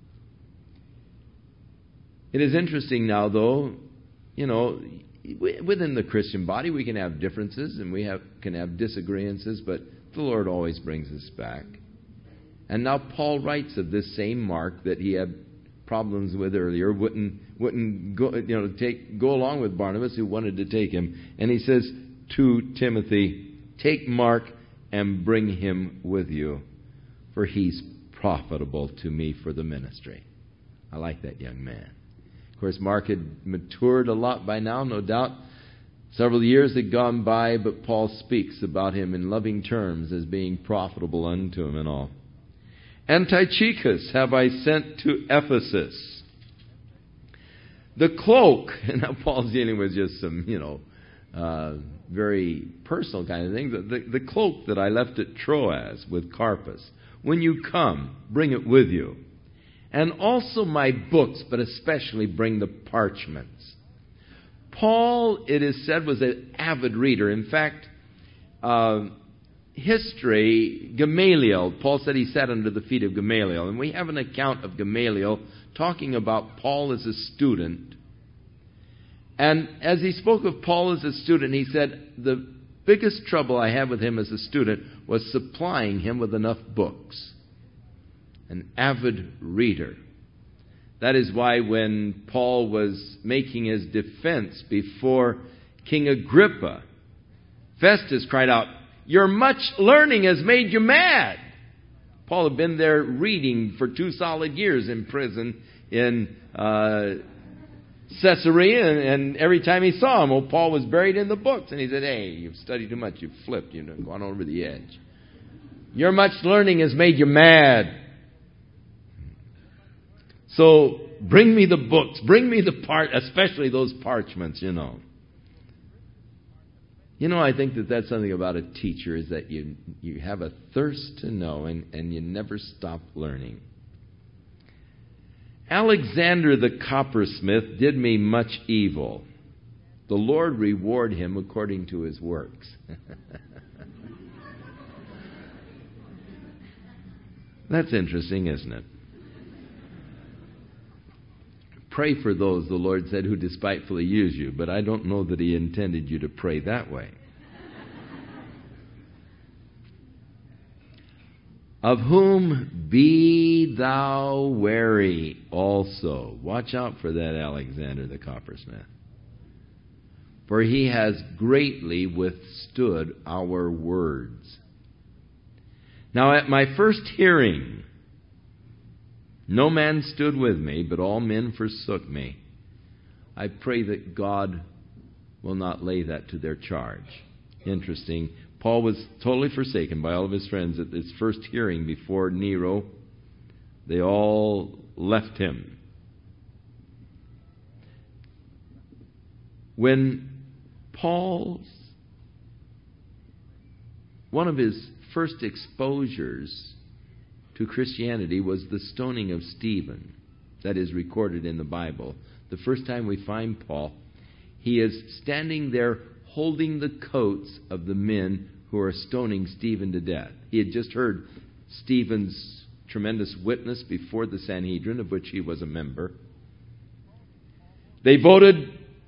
It is interesting now, though, you know, within the Christian body we can have differences and we have can have disagreements, but the Lord always brings us back. And now Paul writes of this same Mark that he had problems with earlier, wouldn't wouldn't go, you know, take go along with Barnabas, who wanted to take him. And he says to Timothy, "Take Mark and bring him with you, for he's profitable to me for the ministry." I like that young man. Of course, Mark had matured a lot by now, no doubt. Several years had gone by, but Paul speaks about him in loving terms as being profitable unto him and all. "And Tychicus have I sent to Ephesus." The cloak, and now Paul's dealing with just some, you know, uh, very personal kind of things. The, the cloak that I left at Troas with Carpus, when you come, bring it with you. And also my books, but especially bring the parchments. Paul, it is said, was an avid reader. In fact, uh, history, Gamaliel, Paul said he sat under the feet of Gamaliel. And we have an account of Gamaliel talking about Paul as a student. And as he spoke of Paul as a student, he said, the biggest trouble I had with him as a student was supplying him with enough books. An avid reader. That is why when Paul was making his defense before King Agrippa, Festus cried out, "Your much learning has made you mad." Paul had been there reading for two solid years in prison in uh, Caesarea, and, and every time he saw him, oh, Paul was buried in the books. And he said, "Hey, you've studied too much. You've flipped. You've gone over the edge. Your much learning has made you mad. So bring me the books. Bring me the part, especially those parchments, you know." You know, I think that that's something about a teacher, is that you you have a thirst to know, and, and you never stop learning. "Alexander the coppersmith did me much evil. The Lord reward him according to his works." That's interesting, isn't it? Pray for those, the Lord said, who despitefully use you. But I don't know that he intended you to pray that way. "Of whom be thou wary also." Watch out for that Alexander the coppersmith. "For he has greatly withstood our words. Now at my first hearing, no man stood with me, but all men forsook me." I pray that God will not lay that to their charge. Interesting. Paul was totally forsaken by all of his friends at his first hearing before Nero. They all left him. When Paul's, one of his first exposures to Christianity was the stoning of Stephen. That is recorded in the Bible. The first time we find Paul, he is standing there holding the coats of the men who are stoning Stephen to death. He had just heard Stephen's tremendous witness before the Sanhedrin, of which he was a member. They voted,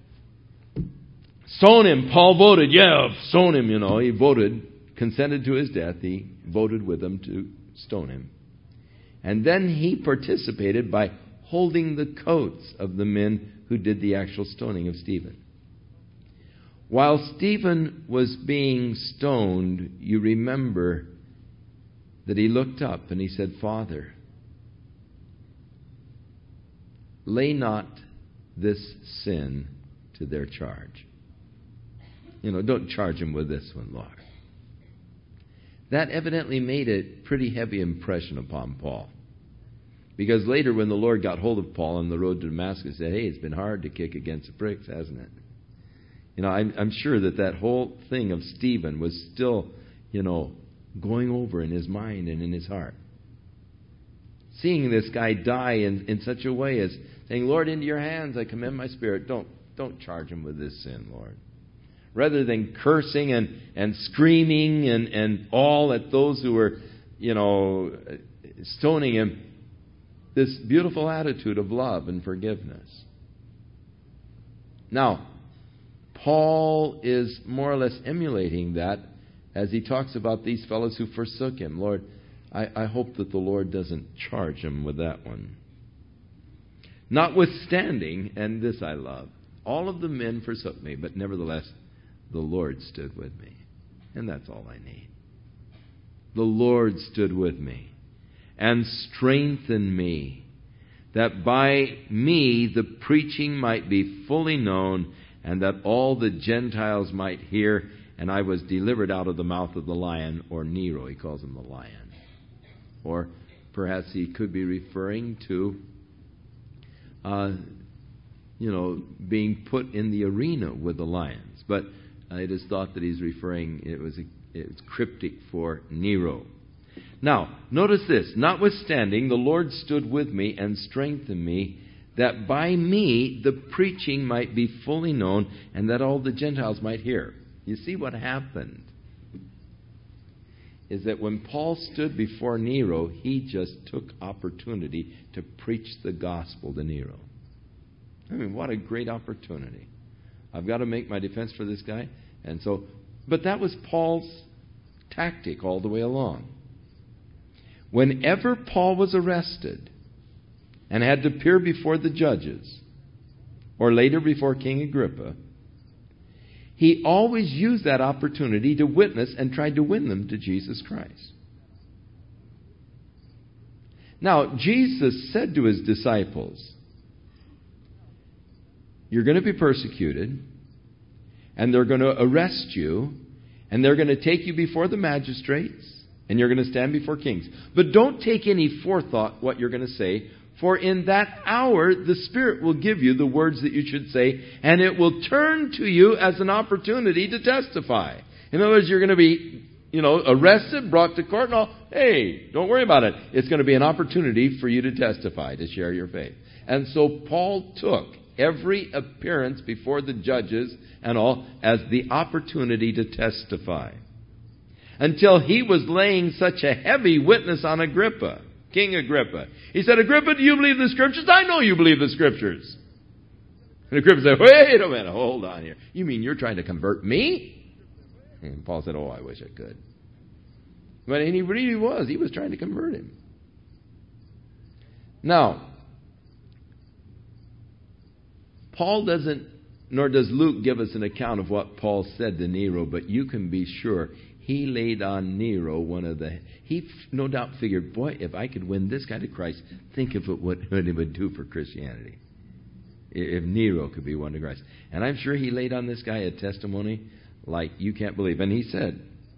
stone him. Paul voted, yeah, stone him, you know. He voted, consented to his death. He voted with them to stone him. And then he participated by holding the coats of the men who did the actual stoning of Stephen. While Stephen was being stoned, you remember that he looked up and he said, "Father, lay not this sin to their charge." You know, don't charge him with this one, Lord. That evidently made a pretty heavy impression upon Paul. Because later when the Lord got hold of Paul on the road to Damascus, he said, "Hey, it's been hard to kick against the pricks, hasn't it?" You know, I'm, I'm sure that that whole thing of Stephen was still, you know, going over in his mind and in his heart. seeing this guy die in, in such a way as saying, Lord, into your hands I commend my spirit. Don't, don't charge him with this sin, Lord. Rather than cursing and, and screaming and, and all at those who were, you know, stoning him, this beautiful attitude of love and forgiveness. Now, Paul is more or less emulating that as he talks about these fellows who forsook him. Lord, I, I hope that the Lord doesn't charge him with that one. Notwithstanding, and this I love, all of the men forsook me, but nevertheless, the Lord stood with me. And that's all I need. The Lord stood with me and strengthened me, that by me the preaching might be fully known, and that all the Gentiles might hear, and I was delivered out of the mouth of the lion, or Nero, he calls him the lion. Or perhaps he could be referring to, uh, you know, being put in the arena with the lions. But uh, it is thought that he's referring, it was, a, it was cryptic for Nero. Now, notice this. Notwithstanding, the Lord stood with me and strengthened me, that by me the preaching might be fully known, and that all the Gentiles might hear. You see what happened is that when Paul stood before Nero, he just took opportunity to preach the gospel to Nero. I mean, what a great opportunity. I've got to make my defense for this guy. And so, but that was Paul's tactic all the way along. Whenever Paul was arrested and had to appear before the judges, or later before King Agrippa, he always used that opportunity to witness and tried to win them to Jesus Christ. Now, Jesus said to his disciples, you're going to be persecuted, and they're going to arrest you, and they're going to take you before the magistrates, and you're going to stand before kings. But don't take any forethought what you're going to say, for in that hour the Spirit will give you the words that you should say, and it will turn to you as an opportunity to testify. In other words, you're going to be, you know, arrested, brought to court, and all. Hey, don't worry about it. It's going to be an opportunity for you to testify, to share your faith. And so Paul took every appearance before the judges and all as the opportunity to testify, until he was laying such a heavy witness on Agrippa, King Agrippa. He said, Agrippa, do you believe the Scriptures? I know you believe the Scriptures. And Agrippa said, wait a minute, hold on here. You mean you're trying to convert me? And Paul said, oh, I wish I could. But and he really was. He was trying to convert him. Now, Paul doesn't, nor does Luke give us an account of what Paul said to Nero, but you can be sure he laid on Nero one of the... He no doubt figured, boy, if I could win this guy to Christ, think of what it would do for Christianity. If Nero could be won to Christ. And I'm sure he laid on this guy a testimony like you can't believe. And he said,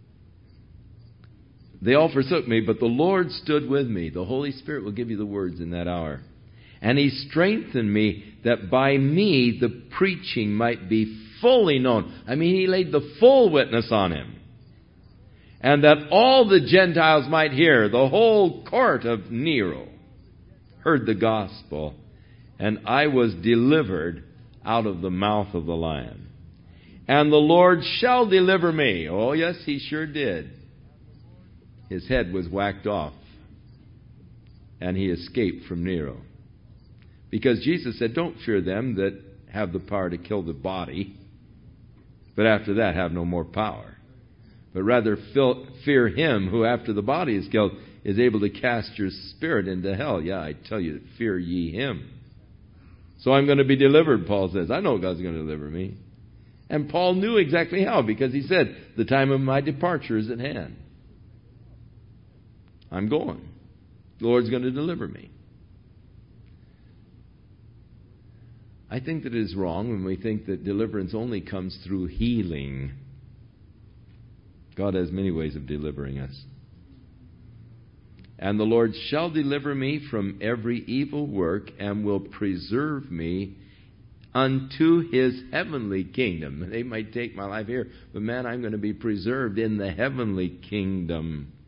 they all forsook me, but the Lord stood with me. The Holy Spirit will give you the words in that hour. And he strengthened me, that by me the preaching might be fully known. I mean, he laid the full witness on him. And that all the Gentiles might hear. The whole court of Nero heard the gospel. And I was delivered out of the mouth of the lion. And the Lord shall deliver me. Oh, yes, he sure did. His head was whacked off. And he escaped from Nero. Because Jesus said, don't fear them that have the power to kill the body, but after that have no more power. But rather fear him who after the body is killed is able to cast your spirit into hell. Yeah, I tell you, fear ye him. So I'm going to be delivered, Paul says. I know God's going to deliver me. And Paul knew exactly how, because he said, the time of my departure is at hand. I'm going. The Lord's going to deliver me. I think that it is wrong when we think that deliverance only comes through healing. God has many ways of delivering us. And the Lord shall deliver me from every evil work and will preserve me unto his heavenly kingdom. They might take my life here, but man, I'm going to be preserved in the heavenly kingdom.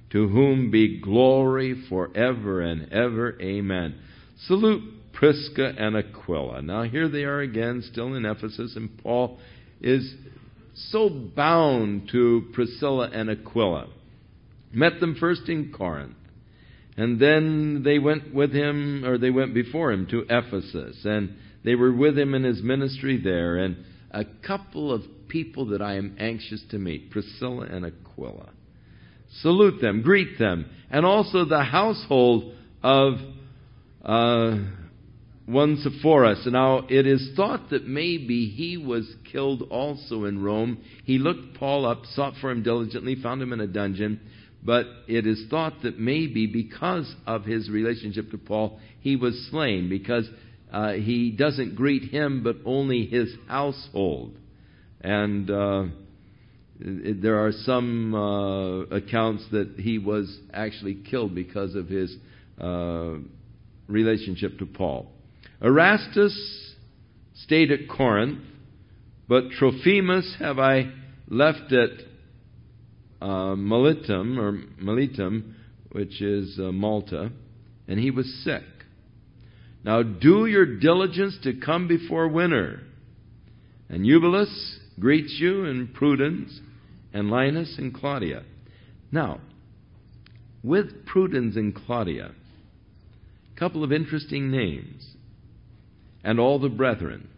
to whom be glory forever and ever. Amen. Salute Prisca and Aquila. Now here they are again, still in Ephesus, and Paul is so bound to Priscilla and Aquila. Met them first in Corinth, and then they went with him, or they went before him to Ephesus, and they were with him in his ministry there. And a couple of people that I am anxious to meet, Priscilla and Aquila. Salute them, greet them, and also the household of uh, one Sepphoris. Now, it is thought that maybe he was killed also in Rome. He looked Paul up, sought for him diligently, found him in a dungeon. But it is thought that maybe because of his relationship to Paul, he was slain, because uh, he doesn't greet him, but only his household. And uh, it, there are some uh, accounts that he was actually killed because of his uh, relationship to Paul. Erastus stayed at Corinth, but Trophimus have I left at uh, Miletum, or Miletum, which is uh, Malta, and he was sick. Now do your diligence to come before winter. And Eubulus greets you, and Prudence, and Linus, and Claudia. Now, with Prudence and Claudia, a couple of interesting names. And all the brethren.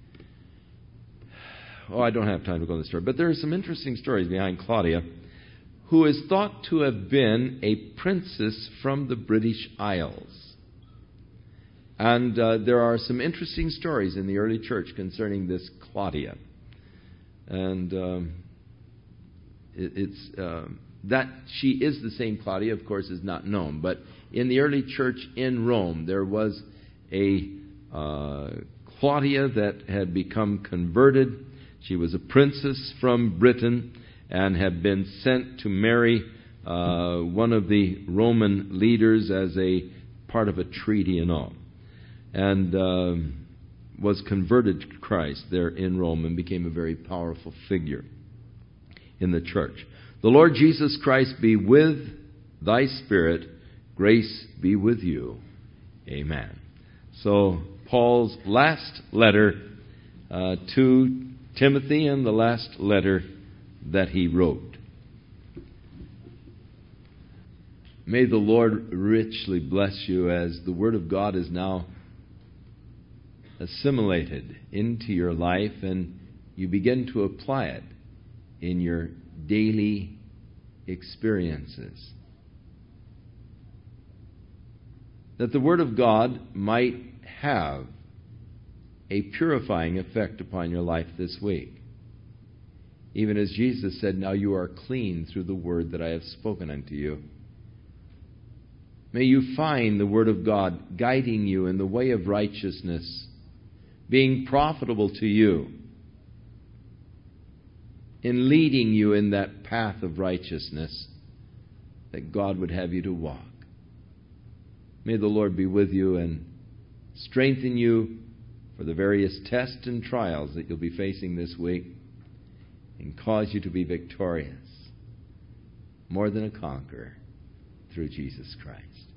Oh, I don't have time to go into the story, but there are some interesting stories behind Claudia, who is thought to have been a princess from the British Isles. And uh, there are some interesting stories in the early church concerning this Claudia. And um, it, it's uh, that she is the same Claudia, of course, is not known. But in the early church in Rome, there was a uh, Claudia that had become converted. She was a princess from Britain and had been sent to marry uh, one of the Roman leaders as a part of a treaty and all. And uh, was converted to Christ there in Rome and became a very powerful figure in the church. The Lord Jesus Christ be with thy spirit. Grace be with you. Amen. So Paul's last letter uh, to Timothy, and the last letter that he wrote. May the Lord richly bless you as the Word of God is now assimilated into your life and you begin to apply it in your daily experiences. That the Word of God might have a purifying effect upon your life this week. Even as Jesus said, now you are clean through the word that I have spoken unto you. May you find the Word of God guiding you in the way of righteousness, being profitable to you, in leading you in that path of righteousness that God would have you to walk. May the Lord be with you and strengthen you for the various tests and trials that you'll be facing this week, and cause you to be victorious, more than a conqueror, through Jesus Christ.